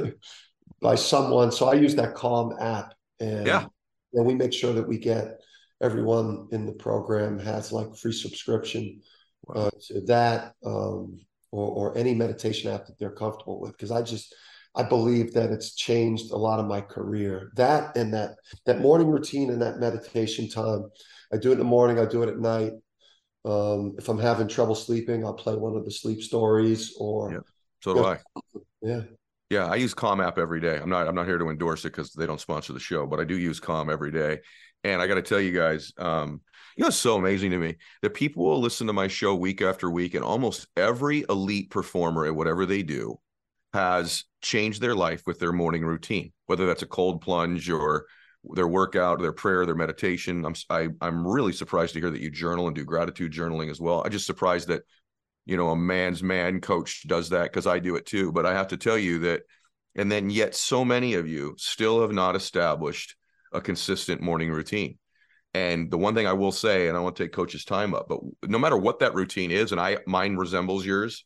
by someone. So I use that Calm app, and, yeah. and we make sure that we get everyone in the program has like free subscription wow. uh, to that um, or, or any meditation app that they're comfortable with. Because I just, I believe that it's changed a lot of my career. That and that, that morning routine and that meditation time. I do it in the morning. I do it at night. Um, if I'm having trouble sleeping, I'll play one of the sleep stories or. Yeah. So do you know, I. Yeah. Yeah. I use Calm app every day. I'm not, I'm not here to endorse it because they don't sponsor the show, but I do use Calm every day. And I got to tell you guys, um, you know, it's so amazing to me that people will listen to my show week after week, and almost every elite performer at whatever they do has changed their life with their morning routine, whether that's a cold plunge or their workout, their prayer, their meditation. I'm I, I'm really surprised to hear that you journal and do gratitude journaling as well. I'm just surprised that, you know, a man's man coach does that, because I do it too. But I have to tell you that, and then yet so many of you still have not established a consistent morning routine. And the one thing I will say, and I want to take Coach's time up, but no matter what that routine is, and I mine resembles yours,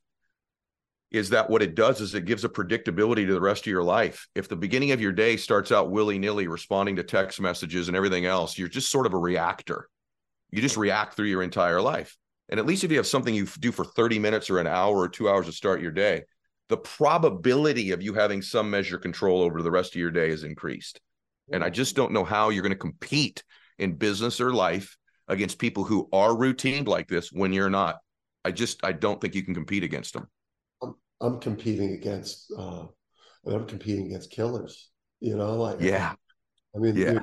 is that what it does is it gives a predictability to the rest of your life. If the beginning of your day starts out willy-nilly responding to text messages and everything else, you're just sort of a reactor. You just react through your entire life. And at least if you have something you do for thirty minutes or an hour or two hours to start your day, the probability of you having some measure of control over the rest of your day is increased. And I just don't know how you're going to compete in business or life against people who are routined like this when you're not. I just, I don't think you can compete against them. I'm, I'm competing against, uh, I'm competing against killers, you know, like, yeah. I mean, yeah.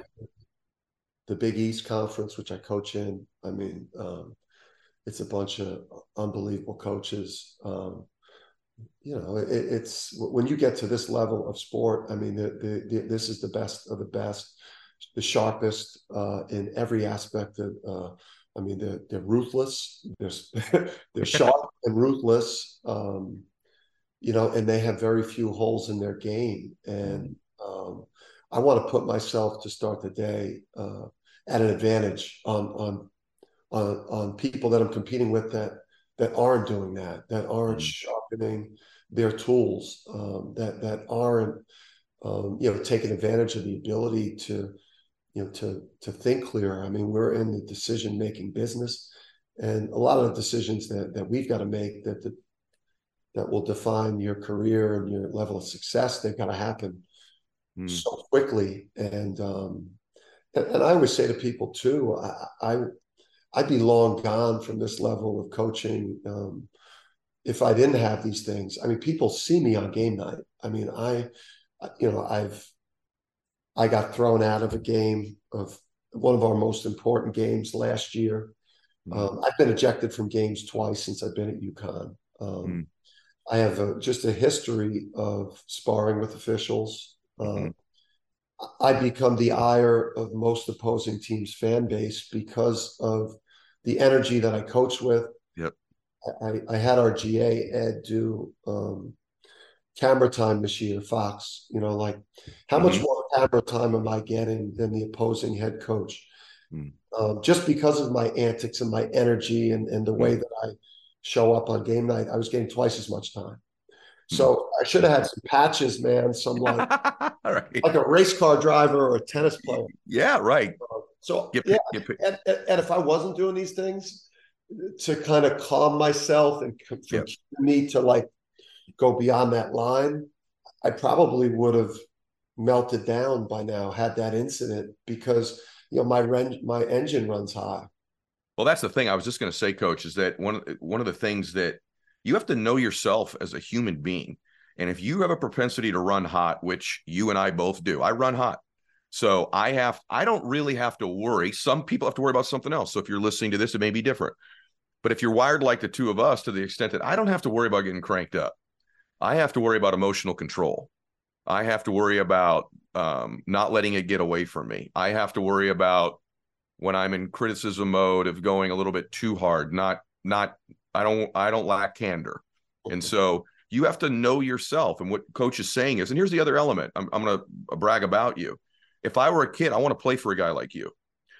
the Big East Conference, which I coach in, I mean, um, it's a bunch of unbelievable coaches. Um, you know, it, it's when you get to this level of sport, I mean, the, the, the, this is the best of the best, the sharpest uh, in every aspect of, uh, I mean, they're, they're ruthless, they're, they're sharp and ruthless, um, you know, and they have very few holes in their game. And um, I want to put myself to start the day uh, at an advantage on, on, on, on people that I'm competing with that, that aren't doing that, that aren't mm-hmm. sharpening their tools, um, that, that aren't, um, you know, taking advantage of the ability to, you know, to, to think clearer. I mean, we're in the decision-making business, and a lot of the decisions that, that we've got to make that, that, that will define your career and your level of success, they've got to happen mm. so quickly. And, um, and, and I always say to people too, I, I, I'd be long gone from this level of coaching um, if I didn't have these things. I mean, people see me on game night. I mean, I, you know, I've, I got thrown out of a game of one of our most important games last year. Mm. Um, I've been ejected from games twice since I've been at UConn. Um, mm. I have a, just a history of sparring with officials. Mm-hmm. Uh, I become the ire of most opposing teams' fan base because of the energy that I coach with. Yep. I, I had our G A, Ed, do um, camera time this year, Fox, you know, like how mm-hmm. much more camera time am I getting than the opposing head coach? Mm. Um, just because of my antics and my energy and, and the way mm. that I show up on game night, I was getting twice as much time. So I should have had some patches, man. Some like, right. like a race car driver or a tennis player. Yeah, right. Uh, so get, yeah, get, and, and if I wasn't doing these things to kind of calm myself and for yep. me to like go beyond that line, I probably would have melted down by now. Had that incident because you know my ren- my engine runs high. Well, that's the thing. I was just going to say, Coach, is that one, one of the things that you have to know yourself as a human being. And if you have a propensity to run hot, which you and I both do, I run hot. So I have, I don't really have to worry. Some people have to worry about something else. So if you're listening to this, it may be different. But if you're wired like the two of us, to the extent that I don't have to worry about getting cranked up, I have to worry about emotional control. I have to worry about um, not letting it get away from me. I have to worry about when I'm in criticism mode of going a little bit too hard, not, not, I don't, I don't lack candor. And so you have to know yourself. And what Coach is saying is, and here's the other element, I'm, I'm going to brag about you. If I were a kid, I want to play for a guy like you.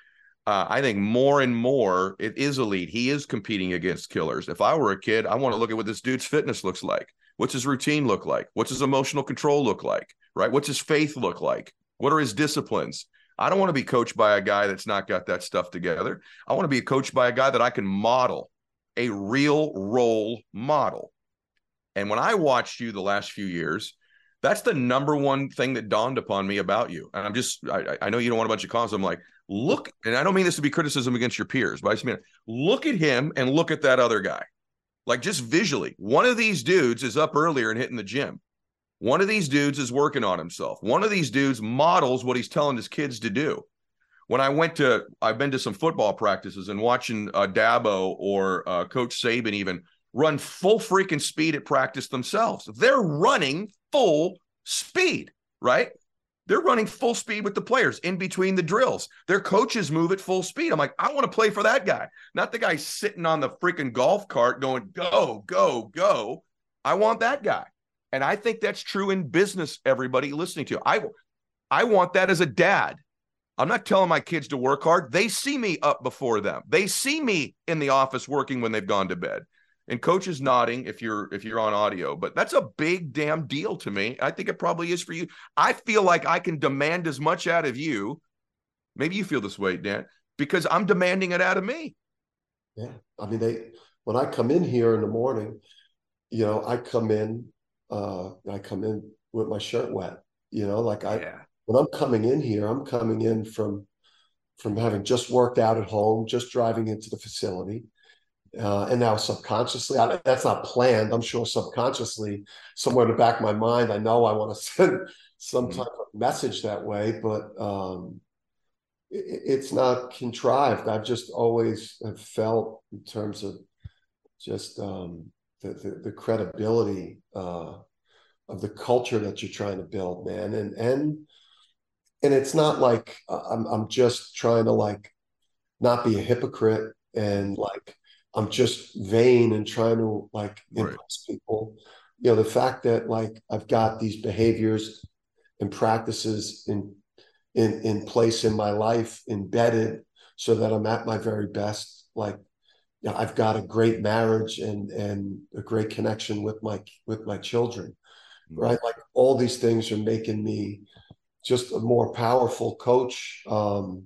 Uh, I think more and more it is elite. He is competing against killers. If I were a kid, I want to look at what this dude's fitness looks like. What's his routine look like? What's his emotional control look like? Right? What's his faith look like? What are his disciplines? I don't want to be coached by a guy that's not got that stuff together. I want to be coached by a guy that I can model, a real role model. And when I watched you the last few years, that's the number one thing that dawned upon me about you. And I'm just, I, I know you don't want a bunch of cons. I'm like, look, and I don't mean this to be criticism against your peers, but I just mean, look at him and look at that other guy. Like just visually, one of these dudes is up earlier and hitting the gym. One of these dudes is working on himself. One of these dudes models what he's telling his kids to do. When I went to, I've been to some football practices and watching uh, Dabo or uh, Coach Saban even run full freaking speed at practice themselves. They're running full speed, right? They're running full speed with the players in between the drills. Their coaches move at full speed. I'm like, I want to play for that guy, not the guy sitting on the freaking golf cart going, go, go, go. I want that guy. And I think that's true in business, everybody listening to. I, I want that as a dad. I'm not telling my kids to work hard. They see me up before them. They see me in the office working when they've gone to bed. And Coach is nodding if you're if you're on audio, but that's a big damn deal to me. I think it probably is for you. I feel like I can demand as much out of you. Maybe you feel this way, Dan, because I'm demanding it out of me. Yeah. I mean, they when I come in here in the morning, you know, I come in, uh, I come in with my shirt wet, you know, like I Yeah. when I'm coming in here, I'm coming in from from having just worked out at home, just driving into the facility. Uh, and now subconsciously, I, that's not planned. I'm sure subconsciously, somewhere in the back of my mind, I know I want to send some Mm-hmm. type of message that way, but um, it, it's not contrived. I've just always have felt in terms of just um, the, the, the credibility uh, of the culture that you're trying to build, man. And and and it's not like I'm I'm just trying to like not be a hypocrite and like I'm just vain and trying to like Right. impress people. You know, the fact that like I've got these behaviors and practices in in in place in my life embedded so that I'm at my very best. Like, yeah, I've got a great marriage and and a great connection with my with my children, Mm-hmm. right? Like all these things are making me just a more powerful coach. Um,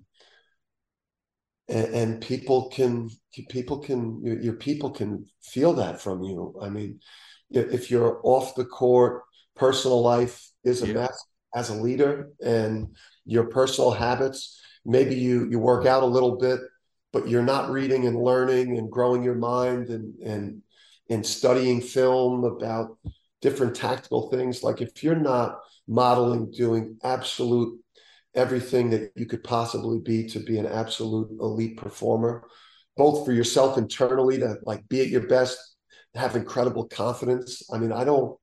and, and people can people can your, your people can feel that from you. I mean, if you're off the court, personal life is a Yeah. mess as a leader, and your personal habits, maybe you you work out a little bit, but you're not reading and learning and growing your mind and and and studying film about different tactical things. Like if you're not modeling doing absolute everything that you could possibly be to be an absolute elite performer, both for yourself internally to like be at your best, have incredible confidence. I mean, I don't,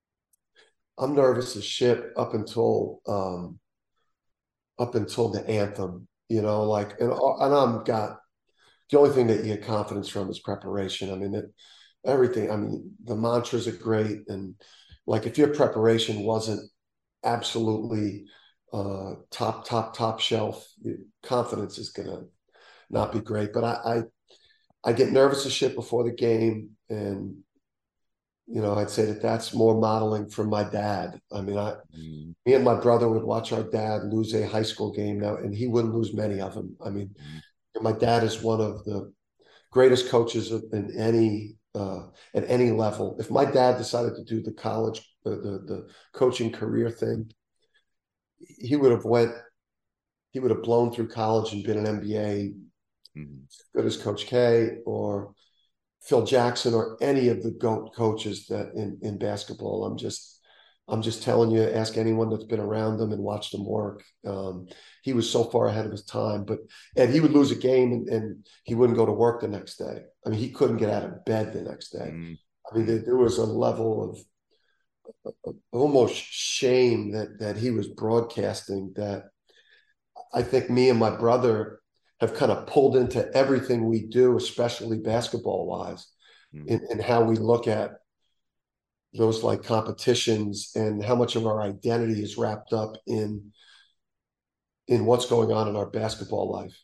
I'm nervous as shit up until, um, up until the anthem, you know, like, and, and I'm got, the only thing that you get confidence from is preparation. I mean, it, everything, I mean, the mantras are great. And like, if your preparation wasn't absolutely uh, top, top, top shelf, confidence is going to not be great. But I, I, I get nervous as shit before the game. And, you know, I'd say that that's more modeling from my dad. I mean, I, Mm-hmm. me and my brother would watch our dad lose a high school game now, and he wouldn't lose many of them. I mean, my dad is one of the greatest coaches in any uh, at any level. If my dad decided to do the college, the, the the coaching career thing, he would have went, he would have blown through college and been an M B A Mm-hmm. as good as Coach K or Phil Jackson or any of the GOAT coaches that in, in basketball. I'm just, I'm just telling you, ask anyone that's been around him and watched him work. Um, he was so far ahead of his time, but, and he would lose a game and, and he wouldn't go to work the next day. I mean, he couldn't get out of bed the next day. Mm-hmm. I mean, there, there was a level of, of almost shame that, that he was broadcasting that I think me and my brother have kind of pulled into everything we do, especially basketball wise, mm-hmm. in, in how we look at those like competitions and how much of our identity is wrapped up in, in what's going on in our basketball life.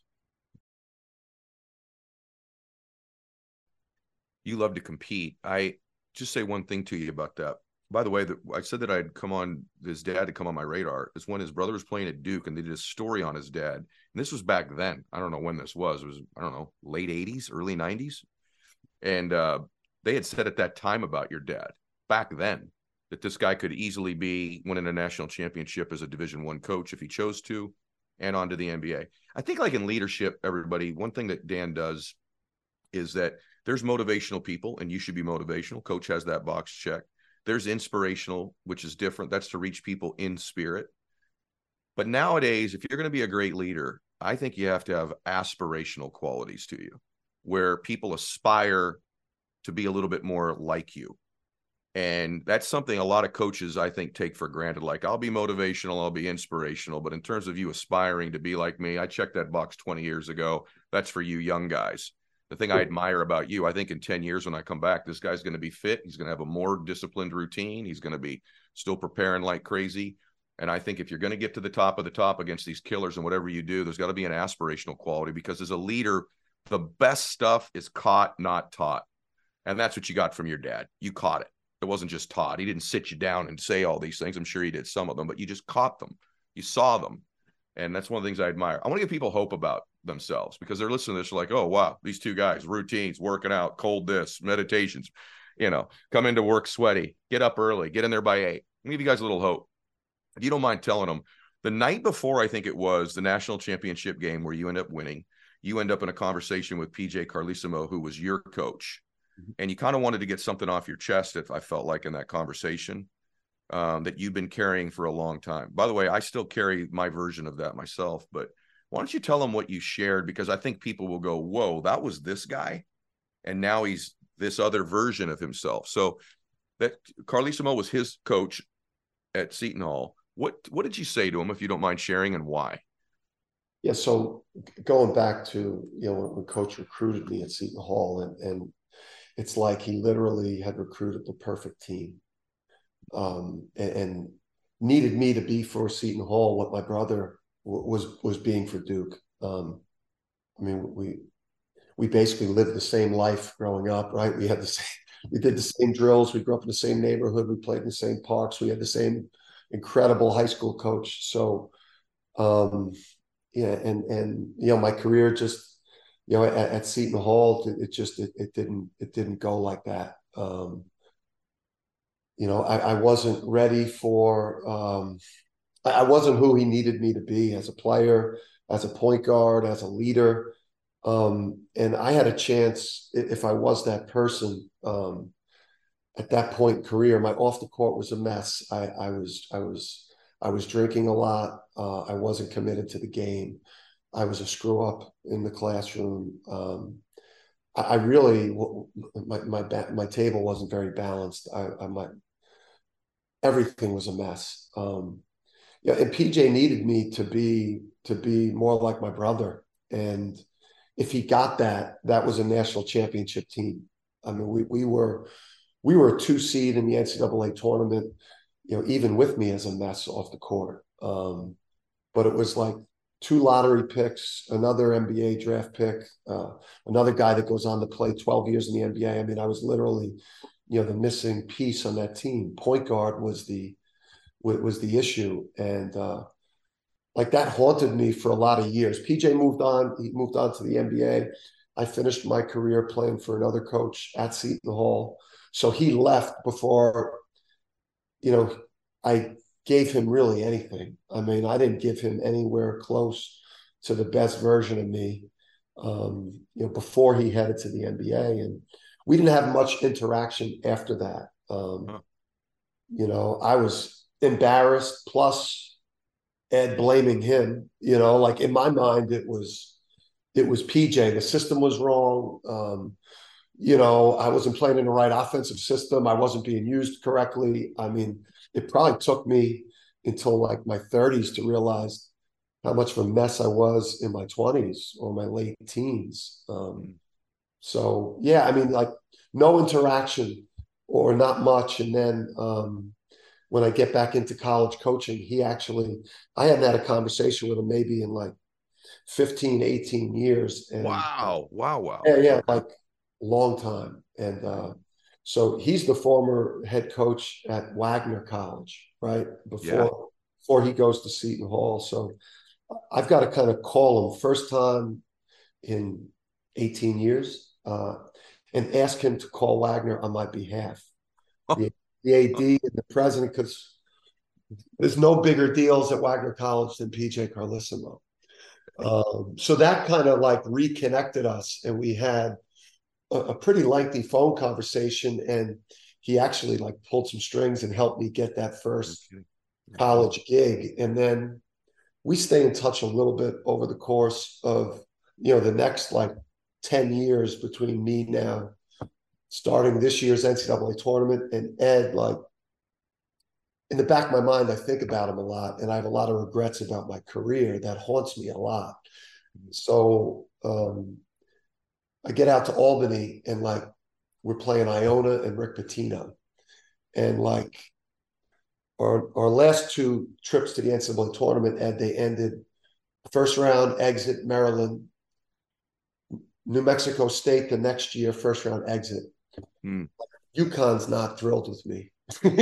You love to compete. I just say one thing to you about that. By the way, that I said that I'd come on his dad to come on my radar. It's when his brother was playing at Duke and they did a story on his dad. And this was back then. I don't know when this was. It was, I don't know, late eighties, early nineties. And uh, they had said at that time about your dad back then that this guy could easily be winning a national championship as a Division One coach if he chose to, and on to the N B A. I think like in leadership, everybody, one thing that Dan does is that there's motivational people, and you should be motivational. Coach has that box checked. There's inspirational, which is different. That's to reach people in spirit. But nowadays, if you're going to be a great leader, I think you have to have aspirational qualities to you, where people aspire to be a little bit more like you. And that's something a lot of coaches, I think, take for granted. Like, I'll be motivational, I'll be inspirational. But in terms of you aspiring to be like me, I checked that box twenty years ago. That's for you young guys. The thing I admire about you, I think in ten years when I come back, this guy's going to be fit. He's going to have a more disciplined routine. He's going to be still preparing like crazy. And I think if you're going to get to the top of the top against these killers and whatever you do, there's got to be an aspirational quality, because as a leader, the best stuff is caught, not taught. And that's what you got from your dad. You caught it. It wasn't just taught. He didn't sit you down and say all these things. I'm sure he did some of them, but you just caught them. You saw them. And that's one of the things I admire. I want to give people hope about themselves, because they're listening to this, like, oh, wow, these two guys, routines, working out, cold this, meditations, you know, come into work sweaty, get up early, get in there by eight. I'll give you guys a little hope. If you don't mind telling them, the night before, I think it was the national championship game where you end up winning, you end up in a conversation with P J Carlesimo, who was your coach. Mm-hmm. And you kind of wanted to get something off your chest, if I felt like in that conversation. Um, that you've been carrying for a long time. By the way, I still carry my version of that myself, but why don't you tell them what you shared? Because I think people will go, whoa, that was this guy. And now he's this other version of himself. So that Carlesimo was his coach at Seton Hall. What, what did you say to him, if you don't mind sharing, and why? Yeah. So going back to, you know, when, when coach recruited me at Seton Hall, and, and it's like he literally had recruited the perfect team. Um, and, and needed me to be for Seton Hall what my brother w- was was being for Duke. Um, I mean, we we basically lived the same life growing up, right? We had the same, we did the same drills. We grew up in the same neighborhood. We played in the same parks. We had the same incredible high school coach. So, um, yeah, and and you know, my career just, you know, at, at Seton Hall, it, it just it, it didn't it didn't go like that. Um, You know, I, I wasn't ready for, um, I, I wasn't who he needed me to be as a player, as a point guard, as a leader. Um, and I had a chance, if I was that person, um, at that point in career, my off the court was a mess. I, I was, I was, I was drinking a lot. Uh, I wasn't committed to the game. I was a screw up in the classroom. Um, I, I really, my, my, my table wasn't very balanced. I, I might, everything was a mess. Um, yeah, and P J needed me to be to be more like my brother. And if he got that, that was a national championship team. I mean, we we were we were a two seed in the N C double A tournament, you know, even with me as a mess off the court. Um, but it was like two lottery picks, another N B A draft pick, uh, another guy that goes on to play twelve years in the N B A. I mean, I was literally, you know, the missing piece on that team. Point guard was the was the issue, and uh, like that haunted me for a lot of years. P J moved on; he moved on to the N B A. I finished my career playing for another coach at Seton Hall, so he left before, you know, I gave him really anything. I mean, I didn't give him anywhere close to the best version of me. um, you know, before he headed to the N B A, and we didn't have much interaction after that. Um, Huh. you know, I was embarrassed, plus Ed blaming him. You know, like in my mind, it was it was P J. The system was wrong. Um, you know, I wasn't playing in the right offensive system. I wasn't being used correctly. I mean, it probably took me until like my thirties to realize how much of a mess I was in my twenties or my late teens. Um, so yeah, I mean, like no interaction or not much. And then um, when I get back into college coaching, he actually, I hadn't had a conversation with him maybe in like fifteen, eighteen years. And uh, Wow. Wow. Wow. yeah, yeah, Okay. like long time. And uh, so he's the former head coach at Wagner College, right? Yeah. Before before he goes to Seton Hall. So I've got to kind of call him first time in eighteen years uh, and ask him to call Wagner on my behalf. The, the A D and the president, because there's no bigger deals at Wagner College than P J Carlesimo. Um, so that kind of like reconnected us, and we had a, a pretty lengthy phone conversation. And he actually like pulled some strings and helped me get that first Okay. college gig. And then we stay in touch a little bit over the course of, you know, the next like ten years between me now starting this year's N C double A tournament and Ed. Like in the back of my mind, I think about him a lot, and I have a lot of regrets about my career that haunts me a lot. So um, I get out to Albany, and like we're playing Iona and Rick Pitino, and like our our last two trips to the N C double A tournament, Ed, they ended first round exit Maryland, New Mexico State the next year, first round exit. Hmm. UConn's not thrilled with me.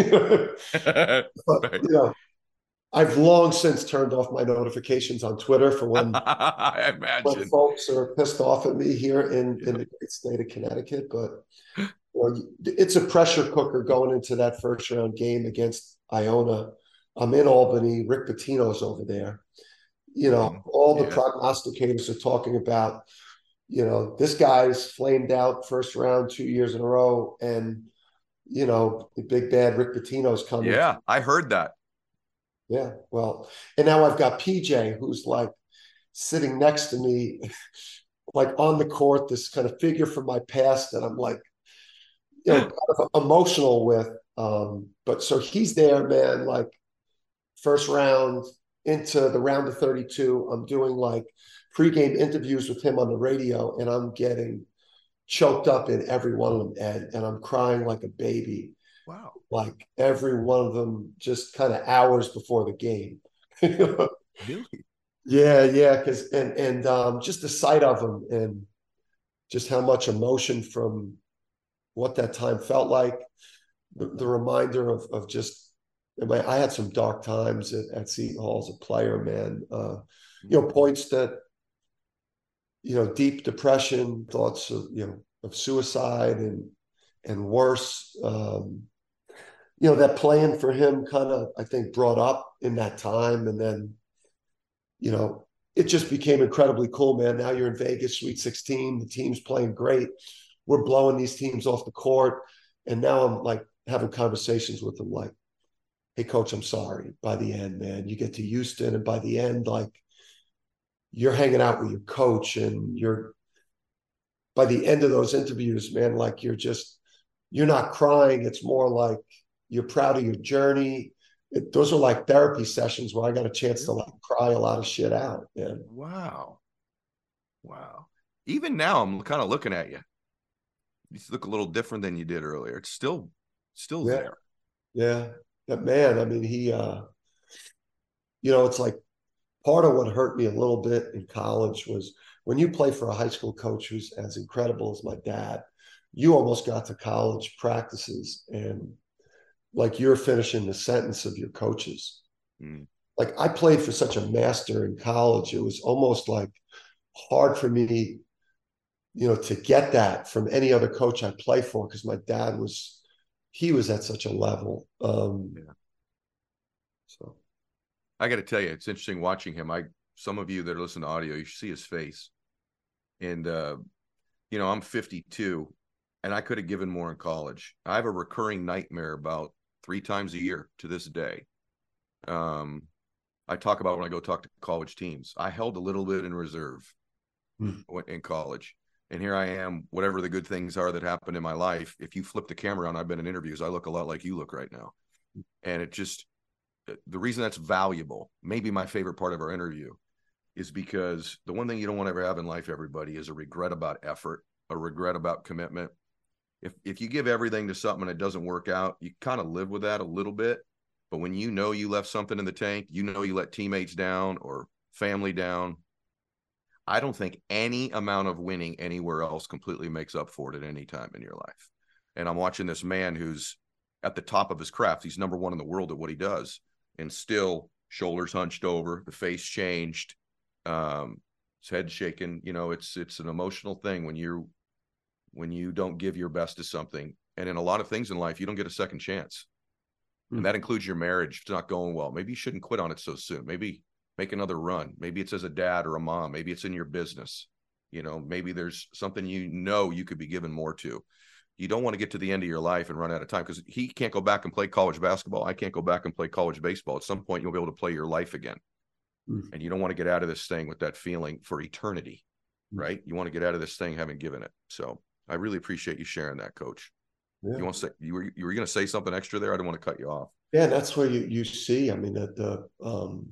But, Right. you know, I've long since turned off my notifications on Twitter for when I when imagine. folks are pissed off at me here in, in Yeah. the great state of Connecticut. But you know, it's a pressure cooker going into that first round game against Iona. I'm in Albany. Rick Pitino's over there. You know, Mhm. all the Yeah. prognosticators are talking about, you know, this guy's flamed out first round two years in a row. And, you know, the big bad Rick Pitino's coming. Yeah. I heard that. Yeah. Well, and now I've got P J who's like sitting next to me, like on the court, this kind of figure from my past that I'm like, you know, kind of emotional with. Um, but so he's there, man, like first round into the round of thirty-two. I'm doing like pregame interviews with him on the radio, and I'm getting choked up in every one of them, Ed, and I'm crying like a baby, Wow. like every one of them just kind of hours before the game. Really? Yeah, yeah, because and and um, just the sight of them and just how much emotion from what that time felt like, the, the reminder of of just, I mean, I had some dark times at, at Seton Hall as a player, man. Uh, you know, points that, you know, deep depression, thoughts of, you know, of suicide and and worse. Um, you know, that playing for him kind of, I think, brought up in that time. And then, you know, it just became incredibly cool, man. Now you're in Vegas, Sweet sixteen, the team's playing great. We're blowing these teams off the court. And now I'm like having conversations with them like, hey, coach, I'm sorry. By the end, man, you get to Houston, and by the end, like you're hanging out with your coach, and you're, by the end of those interviews, man, like you're just, you're not crying. It's more like you're proud of your journey. It, those are like therapy sessions where I got a chance to like cry a lot of shit out, man. Wow. Wow. Even now, I'm kind of looking at you. You look a little different than you did earlier. It's still, still Yeah, there. yeah. That man, I mean, he, uh, you know, it's like part of what hurt me a little bit in college was when you play for a high school coach who's as incredible as my dad, you almost got to college practices and like you're finishing the sentence of your coaches. Mm. Like I played for such a master in college. It was almost like hard for me, you know, to get that from any other coach I play for, because my dad was, he was at such a level. Um, Yeah. so I got to tell you, it's interesting watching him. I, some of you that are listening to audio, you should see his face. And, uh, you know, I'm fifty-two and I could have given more in college. I have a recurring nightmare about three times a year to this day. Um, I talk about when I go talk to college teams. I held a little bit in reserve hmm. in college. And here I am, whatever the good things are that happened in my life. If you flip the camera on, I've been in interviews, I look a lot like you look right now. And it just, the reason that's valuable, maybe my favorite part of our interview, is because the one thing you don't want to ever have in life, everybody, is a regret about effort, a regret about commitment. If if you give everything to something and it doesn't work out, you kind of live with that a little bit. But when you know you left something in the tank, you know you let teammates down or family down, I don't think any amount of winning anywhere else completely makes up for it at any time in your life. And I'm watching this man who's at the top of his craft. He's number one in the world at what he does, and still shoulders hunched over, the face changed, um, his head shaking. You know, it's it's an emotional thing when you when you don't give your best to something. And in a lot of things in life, you don't get a second chance. Mm-hmm. And that includes your marriage. If it's not going well, maybe you shouldn't quit on it so soon. Maybe make another run. Maybe it's as a dad or a mom. Maybe it's in your business. You know, maybe there's something you know you could be given more to. You don't want to get to the end of your life and run out of time, because he can't go back and play college basketball. I can't go back and play college baseball. At some point, you'll be able to play your life again. Mm. And you don't want to get out of this thing with that feeling for eternity, mm. right? You want to get out of this thing having given it. So I really appreciate you sharing that, Coach. Yeah. You want to say, you were, you were going to say something extra there? I didn't want to cut you off. Yeah, that's where you, you see, I mean, that the, um,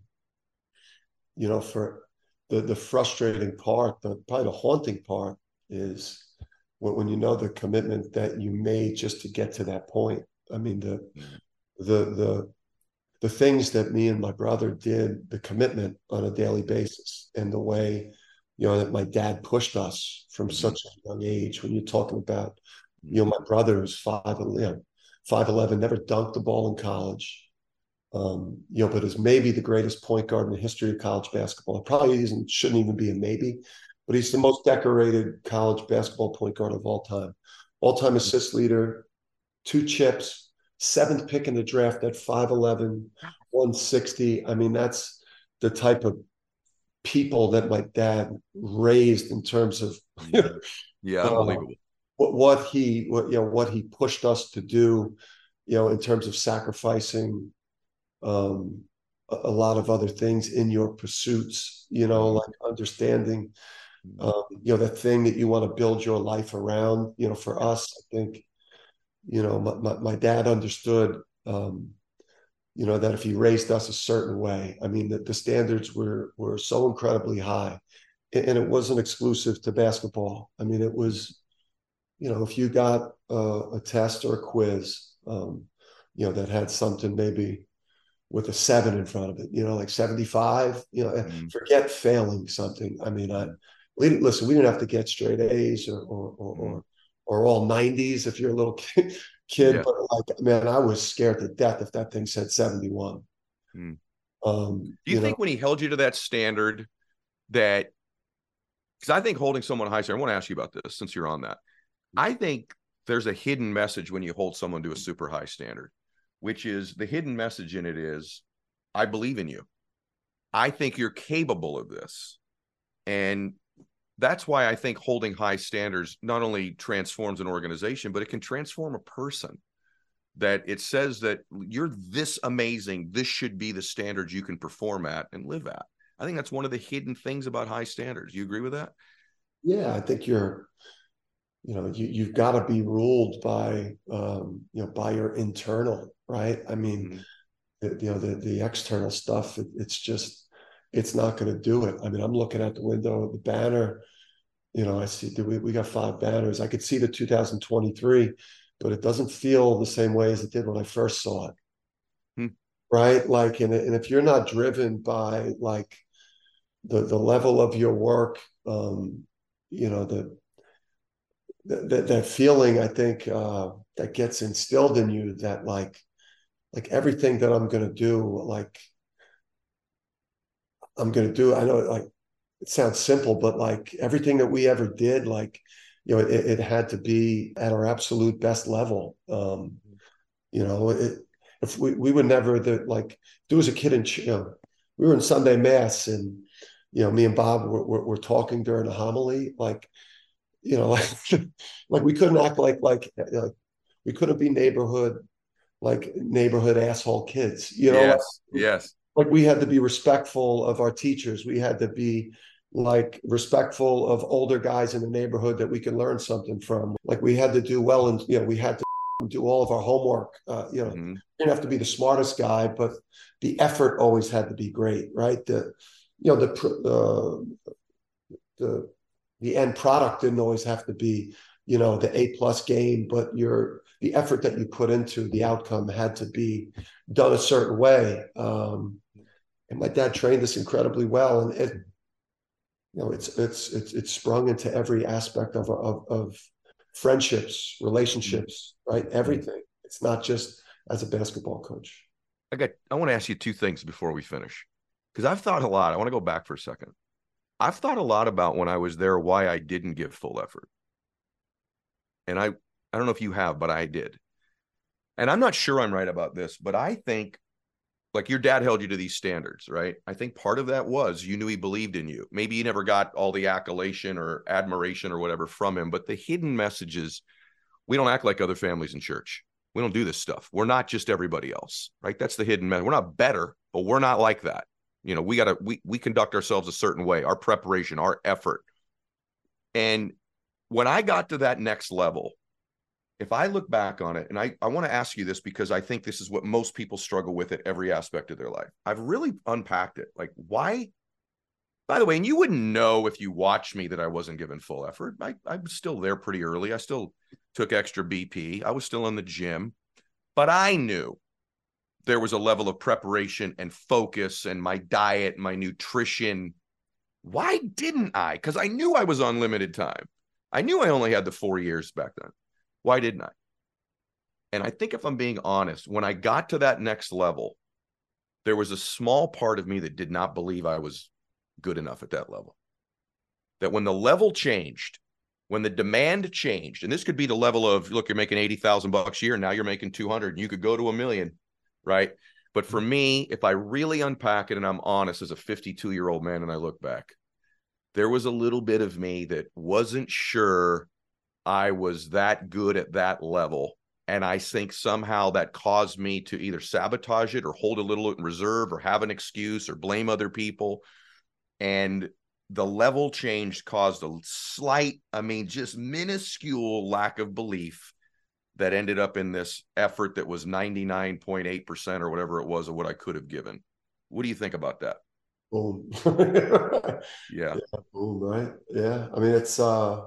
you know, for the, the frustrating part, the probably the haunting part is when, when you know the commitment that you made just to get to that point. I mean, the, mm. the, the, the things that me and my brother did, the commitment on a daily basis, and the way, you know, that my dad pushed us from mm-hmm. such a young age. When you're talking about, you know, my brother was five, you know, five eleven, never dunked the ball in college, um, you know, but is maybe the greatest point guard in the history of college basketball. It probably isn't, shouldn't even be a maybe, but he's the most decorated college basketball point guard of all time. All-time assist leader, two chips, seventh pick in the draft at five eleven, one sixty. I mean, that's the type of people that my dad raised in terms of, you know, yeah, unbelievable. Uh, what, what he, what, you know, what he pushed us to do, you know, in terms of sacrificing um, a, a lot of other things in your pursuits, you know, like understanding, um, you know, that thing that you want to build your life around. You know, for us, I think, you know, my, my, my dad understood, um, you know, that if he raised us a certain way, I mean, that the standards were, were so incredibly high, and it wasn't exclusive to basketball. I mean, it was, you know, if you got uh, a test or a quiz, um, you know, that had something maybe with a seven in front of it, you know, like seventy-five, you know, mm-hmm. forget failing something. I mean, I, we didn't, listen, we didn't have to get straight A's or, or, or, mm-hmm. or, or all nineties if you're a little kid. Kid, yeah. But like, man, I was scared to death if that thing said seventy-one. Hmm. Um, Do you, you think know, when he held you to that standard, that, because I think holding someone high standard, I want to ask you about this since you're on that. I think there's a hidden message when you hold someone to a super high standard, which is the hidden message in it is, I believe in you. I think you're capable of this. And that's why I think holding high standards not only transforms an organization, but it can transform a person. That it says that you're this amazing, this should be the standards you can perform at and live at. I think that's one of the hidden things about high standards. You agree with that? Yeah, I think you're, you know, you, you've got to be ruled by, um, you know, by your internal, right? I mean, mm-hmm. the, you know, the, the external stuff, it, it's just, it's not going to do it. I mean, I'm looking at the window of the banner, you know, I see, we, we got five banners. I could see the two thousand twenty-three, but it doesn't feel the same way as it did when I first saw it. Hmm. Right. Like, and, and if you're not driven by like the, the level of your work, um, you know, the, that, that feeling, I think, uh, that gets instilled in you that like, like everything that I'm going to do, like, I'm going to do, I know like it sounds simple, but like everything that we ever did, like, you know, it, it had to be at our absolute best level. Um, you know, it, if we, we would never, the, like, there was a kid in, you know, we were in Sunday mass and, you know, me and Bob were, were, were talking during a homily, like, you know, like, like we couldn't act like, like, like we couldn't be neighborhood, like neighborhood asshole kids, you know, Yes, like, yes. like we had to be respectful of our teachers. We had to be like respectful of older guys in the neighborhood that we could learn something from. Like we had to do well, and you know, we had to do all of our homework. Uh, you know, Mm-hmm. you didn't have to be the smartest guy, but the effort always had to be great, right? The, you know, the uh, the the end product didn't always have to be, you know, the A plus game, but your the effort that you put into the outcome had to be done a certain way. Um, and my dad trained us incredibly well, and it, you know, it's it's it's it's sprung into every aspect of of, of friendships, relationships, right? Everything. It's not just as a basketball coach. I got. I want to ask you two things before we finish, because I've thought a lot. I want to go back for a second. I've thought a lot about when I was there why I didn't give full effort, and I I don't know if you have, but I did. And I'm not sure I'm right about this, but I think, like, your dad held you to these standards, right? I think part of that was you knew he believed in you. Maybe you never got all the accolation or admiration or whatever from him, but the hidden messages, we don't act like other families in church. We don't do this stuff. We're not just everybody else, right? That's the hidden message. We're not better, but we're not like that. You know, we got to, we, we conduct ourselves a certain way, our preparation, our effort. And when I got to that next level, if I look back on it, and I, I want to ask you this because I think this is what most people struggle with at every aspect of their life. I've really unpacked it. Like, why? By the way, and you wouldn't know if you watched me that I wasn't giving full effort. I, I was still there pretty early. I still took extra B P. I was still in the gym. But I knew there was a level of preparation and focus and my diet, my nutrition. Why didn't I? Because I knew I was on limited time. I knew I only had the four years back then. Why didn't I? And I think if I'm being honest, when I got to that next level, there was a small part of me that did not believe I was good enough at that level. That when the level changed, when the demand changed, and this could be the level of, look, you're making eighty thousand bucks a year, now you're making two hundred, and you could go to a million, right? But for me, if I really unpack it and I'm honest as a fifty-two year old man and I look back, there was a little bit of me that wasn't sure I was that good at that level. And I think somehow that caused me to either sabotage it or hold a little in reserve or have an excuse or blame other people. And the level change caused a slight, I mean, just minuscule lack of belief that ended up in this effort that was ninety-nine point eight percent or whatever it was of what I could have given. What do you think about that? Boom. Yeah. Yeah, boom, right? Yeah. I mean, it's, uh,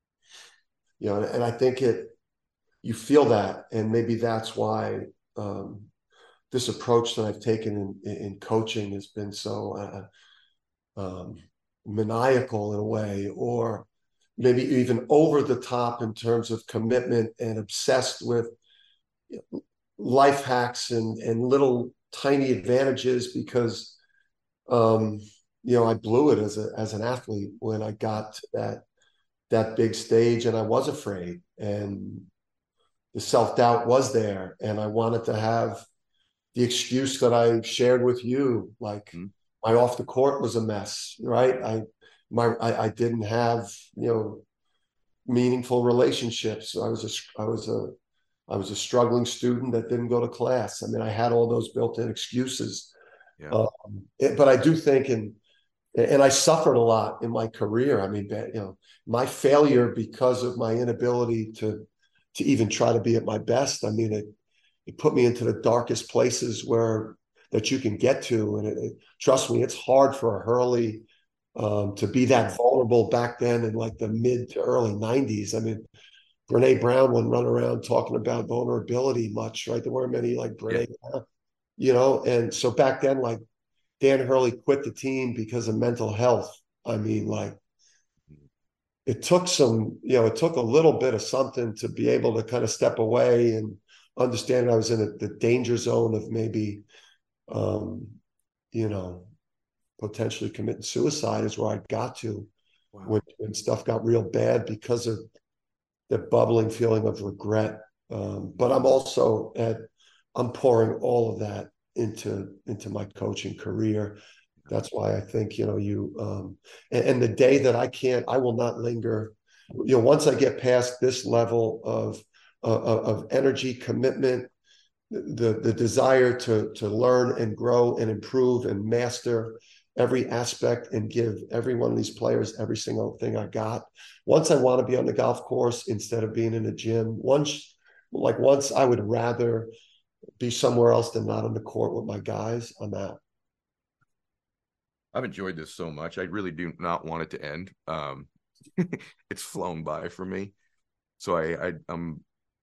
you know, and I think it, you feel that, and maybe that's why um, this approach that I've taken in, in coaching has been so uh, um, maniacal in a way, or maybe even over the top in terms of commitment and obsessed with life hacks and, and little tiny advantages because, um, you know, I blew it as a, as an athlete when I got to that, that big stage, and I was afraid, and the self-doubt was there, and I wanted to have the excuse that I shared with you, like mm-hmm. my off the court was a mess, right? I, my, I, I didn't have, you know, meaningful relationships. I was a, I was a, I was a struggling student that didn't go to class. I mean, I had all those built-in excuses. Yeah. Um, it, but I do think, and and I suffered a lot in my career. I mean, you know, my failure because of my inability to to even try to be at my best. I mean, it it put me into the darkest places where that you can get to, and it, it, trust me, it's hard for a Hurley um, to be that vulnerable back then in like the mid to early nineties. I mean, Brene Brown wouldn't run around talking about vulnerability much, right? There weren't many like Brene, yeah. you know. And so back then, like Dan Hurley quit the team because of mental health. I mean, like it took some, you know, it took a little bit of something to be able to kind of step away and understand I was in a, the danger zone of maybe, um, you know, potentially committing suicide is where I got to wow. when, when stuff got real bad because of the bubbling feeling of regret. Um, but I'm also at, I'm pouring all of that into, into my coaching career. That's why I think, you know, you, um, and, and the day that I can't, I will not linger. You know, once I get past this level of, of, of energy, commitment, the, the desire to, to learn and grow and improve and master every aspect and give every one of these players every single thing I got. Once I want to be on the golf course instead of being in a gym, once, like once I would rather be somewhere else than not on the court with my guys, I'm out. I've enjoyed this so much. I really do not want it to end. Um, it's flown by for me. So I, I um,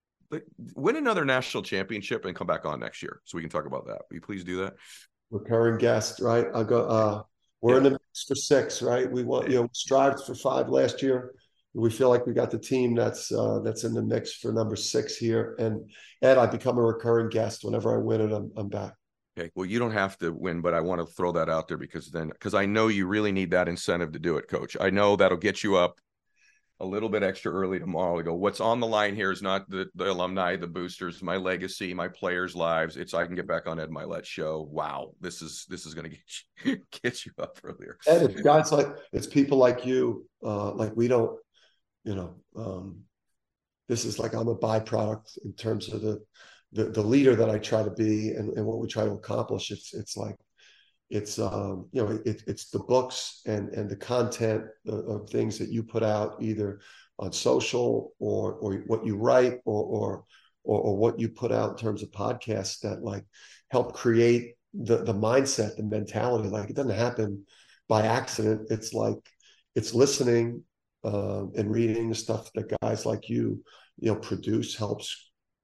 win another national championship and come back on next year so we can talk about that. Will you please do that? Recurring guest, right? I'll go. Uh, we're yeah. in the mix for six, right? We want, you know, strived for five last year. We feel like we got the team that's uh, that's in the mix for number six here. And Ed, I become a recurring guest whenever I win it. I'm I'm back. Okay. Well, you don't have to win, but I want to throw that out there because then, because I know you really need that incentive to do it, Coach. I know that'll get you up a little bit extra early tomorrow to go, what's on the line here is not the, the alumni, the boosters, my legacy, my players' lives. It's I can get back on Ed Milet's show. Wow, this is this is going to get you get you up earlier. Ed, it's guys like it's people like you. Uh, like we don't, you know, um, this is like I'm a byproduct in terms of the the, the leader that I try to be and, and what we try to accomplish. It's it's like it's um, you know it, it's the books and and the content of, of things that you put out either on social or or what you write or or or, or what you put out in terms of podcasts that like help create the the mindset, the mentality. Like it doesn't happen by accident. It's like it's listening uh, and reading the stuff that guys like you you know produce helps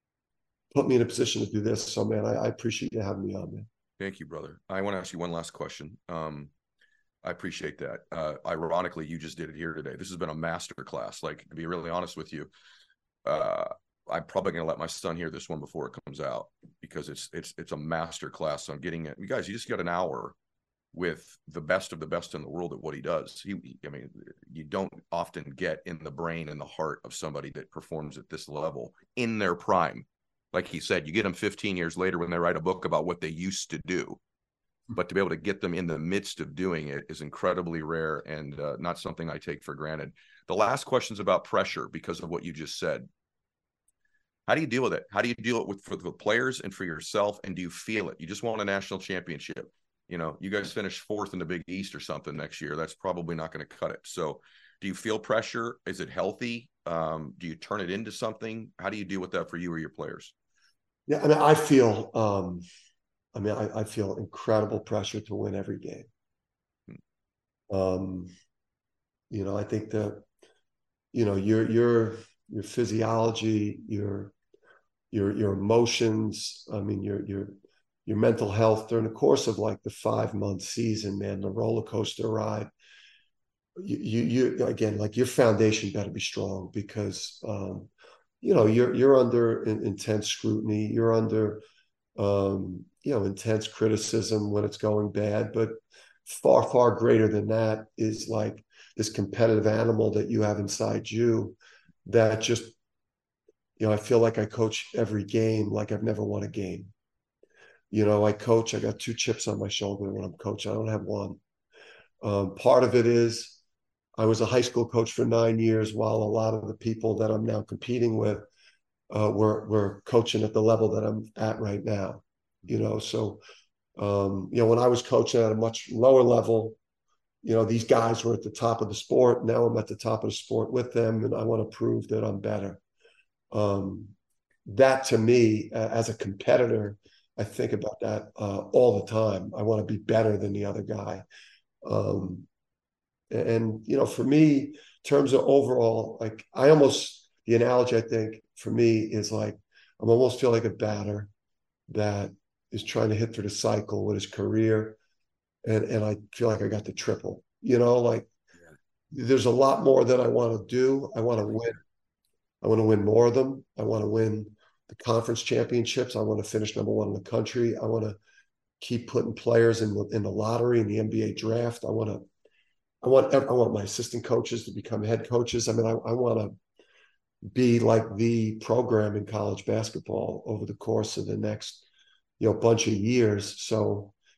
put me in a position to do this. So man, I, I appreciate you having me on, man. Thank you, brother. I want to ask you one last question. Um, I appreciate that. Uh, ironically, you just did it here today. This has been a master class. Like, to be really honest with you, uh, I'm probably going to let my son hear this one before it comes out because it's it's it's a master class on getting it. You guys, you just got an hour with the best of the best in the world at what he does. He, I mean, you don't often get in the brain and the heart of somebody that performs at this level in their prime. Like he said, you get them fifteen years later when they write a book about what they used to do. But to be able to get them in the midst of doing it is incredibly rare and uh, not something I take for granted. The last question is about pressure because of what you just said. How do you deal with it? How do you deal it with for the players and for yourself? And do you feel it? You just won a national championship. You know, you guys finish fourth in the Big East or something next year. That's probably not going to cut it. So do you feel pressure? Is it healthy? Um, do you turn it into something? How do you deal with that for you or your players? Yeah, I mean, I feel, um, I mean, I, I feel incredible pressure to win every game. Hmm. Um, you know, I think that, you know, your your your physiology, your your your emotions. I mean, your your your mental health during the course of like the five month season, man, the roller coaster ride. You you, you again, like your foundation got to be strong because. Um, you know, you're you're under in, intense scrutiny. You're under, um, you know, intense criticism when it's going bad. But far, far greater than that is like this competitive animal that you have inside you that just, you know, I feel like I coach every game like I've never won a game. You know, I coach, I got two chips on my shoulder when I'm coaching. I don't have one. Um, part of it is I was a high school coach for nine years while a lot of the people that I'm now competing with uh, were, were coaching at the level that I'm at right now. You know, so, um, you know, when I was coaching at a much lower level, you know, these guys were at the top of the sport. Now I'm at the top of the sport with them, and I want to prove that I'm better. Um, that to me, uh, as a competitor, I think about that uh, all the time. I want to be better than the other guy. Um, And, you know, for me, in terms of overall, like I almost, the analogy I think for me is like, I'm almost feel like a batter that is trying to hit through the cycle with his career. And, and I feel like I got the triple, you know, like yeah. There's a lot more that I want to do. I want to win. I want to win more of them. I want to win the conference championships. I want to finish number one in the country. I want to keep putting players in the, in the lottery, in the N B A draft. I want to, I want I want my assistant coaches to become head coaches. I mean, I, I want to be like the program in college basketball over the course of the next, you know, bunch of years. So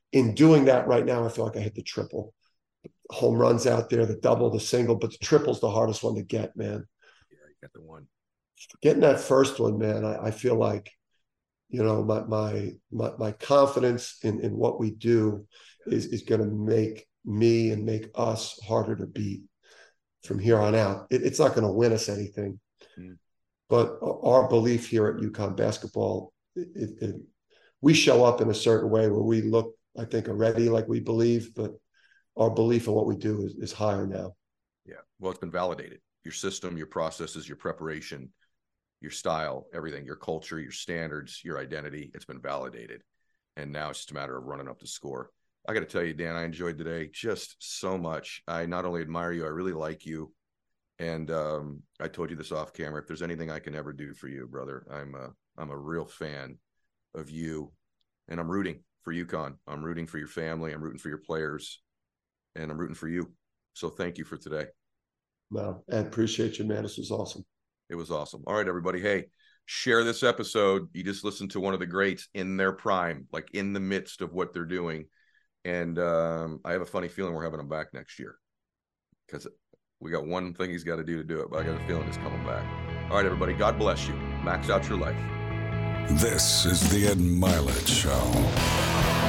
in doing that right now, I feel like I hit the triple. Home runs out there, the double, the single, but the triple's the hardest one to get, man. Yeah, you got the one. Getting that first one, man, I, I feel like, you know, my my my, my confidence in, in what we do is, is going to make me and make us harder to beat from here on out. It, it's not going to win us anything, mm. but our belief here at UConn basketball, it, it, it, we show up in a certain way where we look, I think, already like we believe, but our belief in what we do is, is higher now. Yeah, well, it's been validated. Your system, your processes, your preparation, your style, everything, your culture, your standards, your identity, it's been validated. And now it's just a matter of running up the score. I got to tell you, Dan, I enjoyed today just so much. I not only admire you, I really like you. And um, I told you this off camera. If there's anything I can ever do for you, brother, I'm a, I'm a real fan of you. And I'm rooting for UConn. I'm rooting for your family. I'm rooting for your players. And I'm rooting for you. So thank you for today. No, I appreciate you, man. This was awesome. It was awesome. All right, everybody. Hey, share this episode. You just listened to one of the greats in their prime, like in the midst of what they're doing. And um, I have a funny feeling we're having him back next year because we got one thing he's got to do to do it, but I got a feeling he's coming back. All right, everybody. God bless you. Max out your life. This is the Ed Milet Show.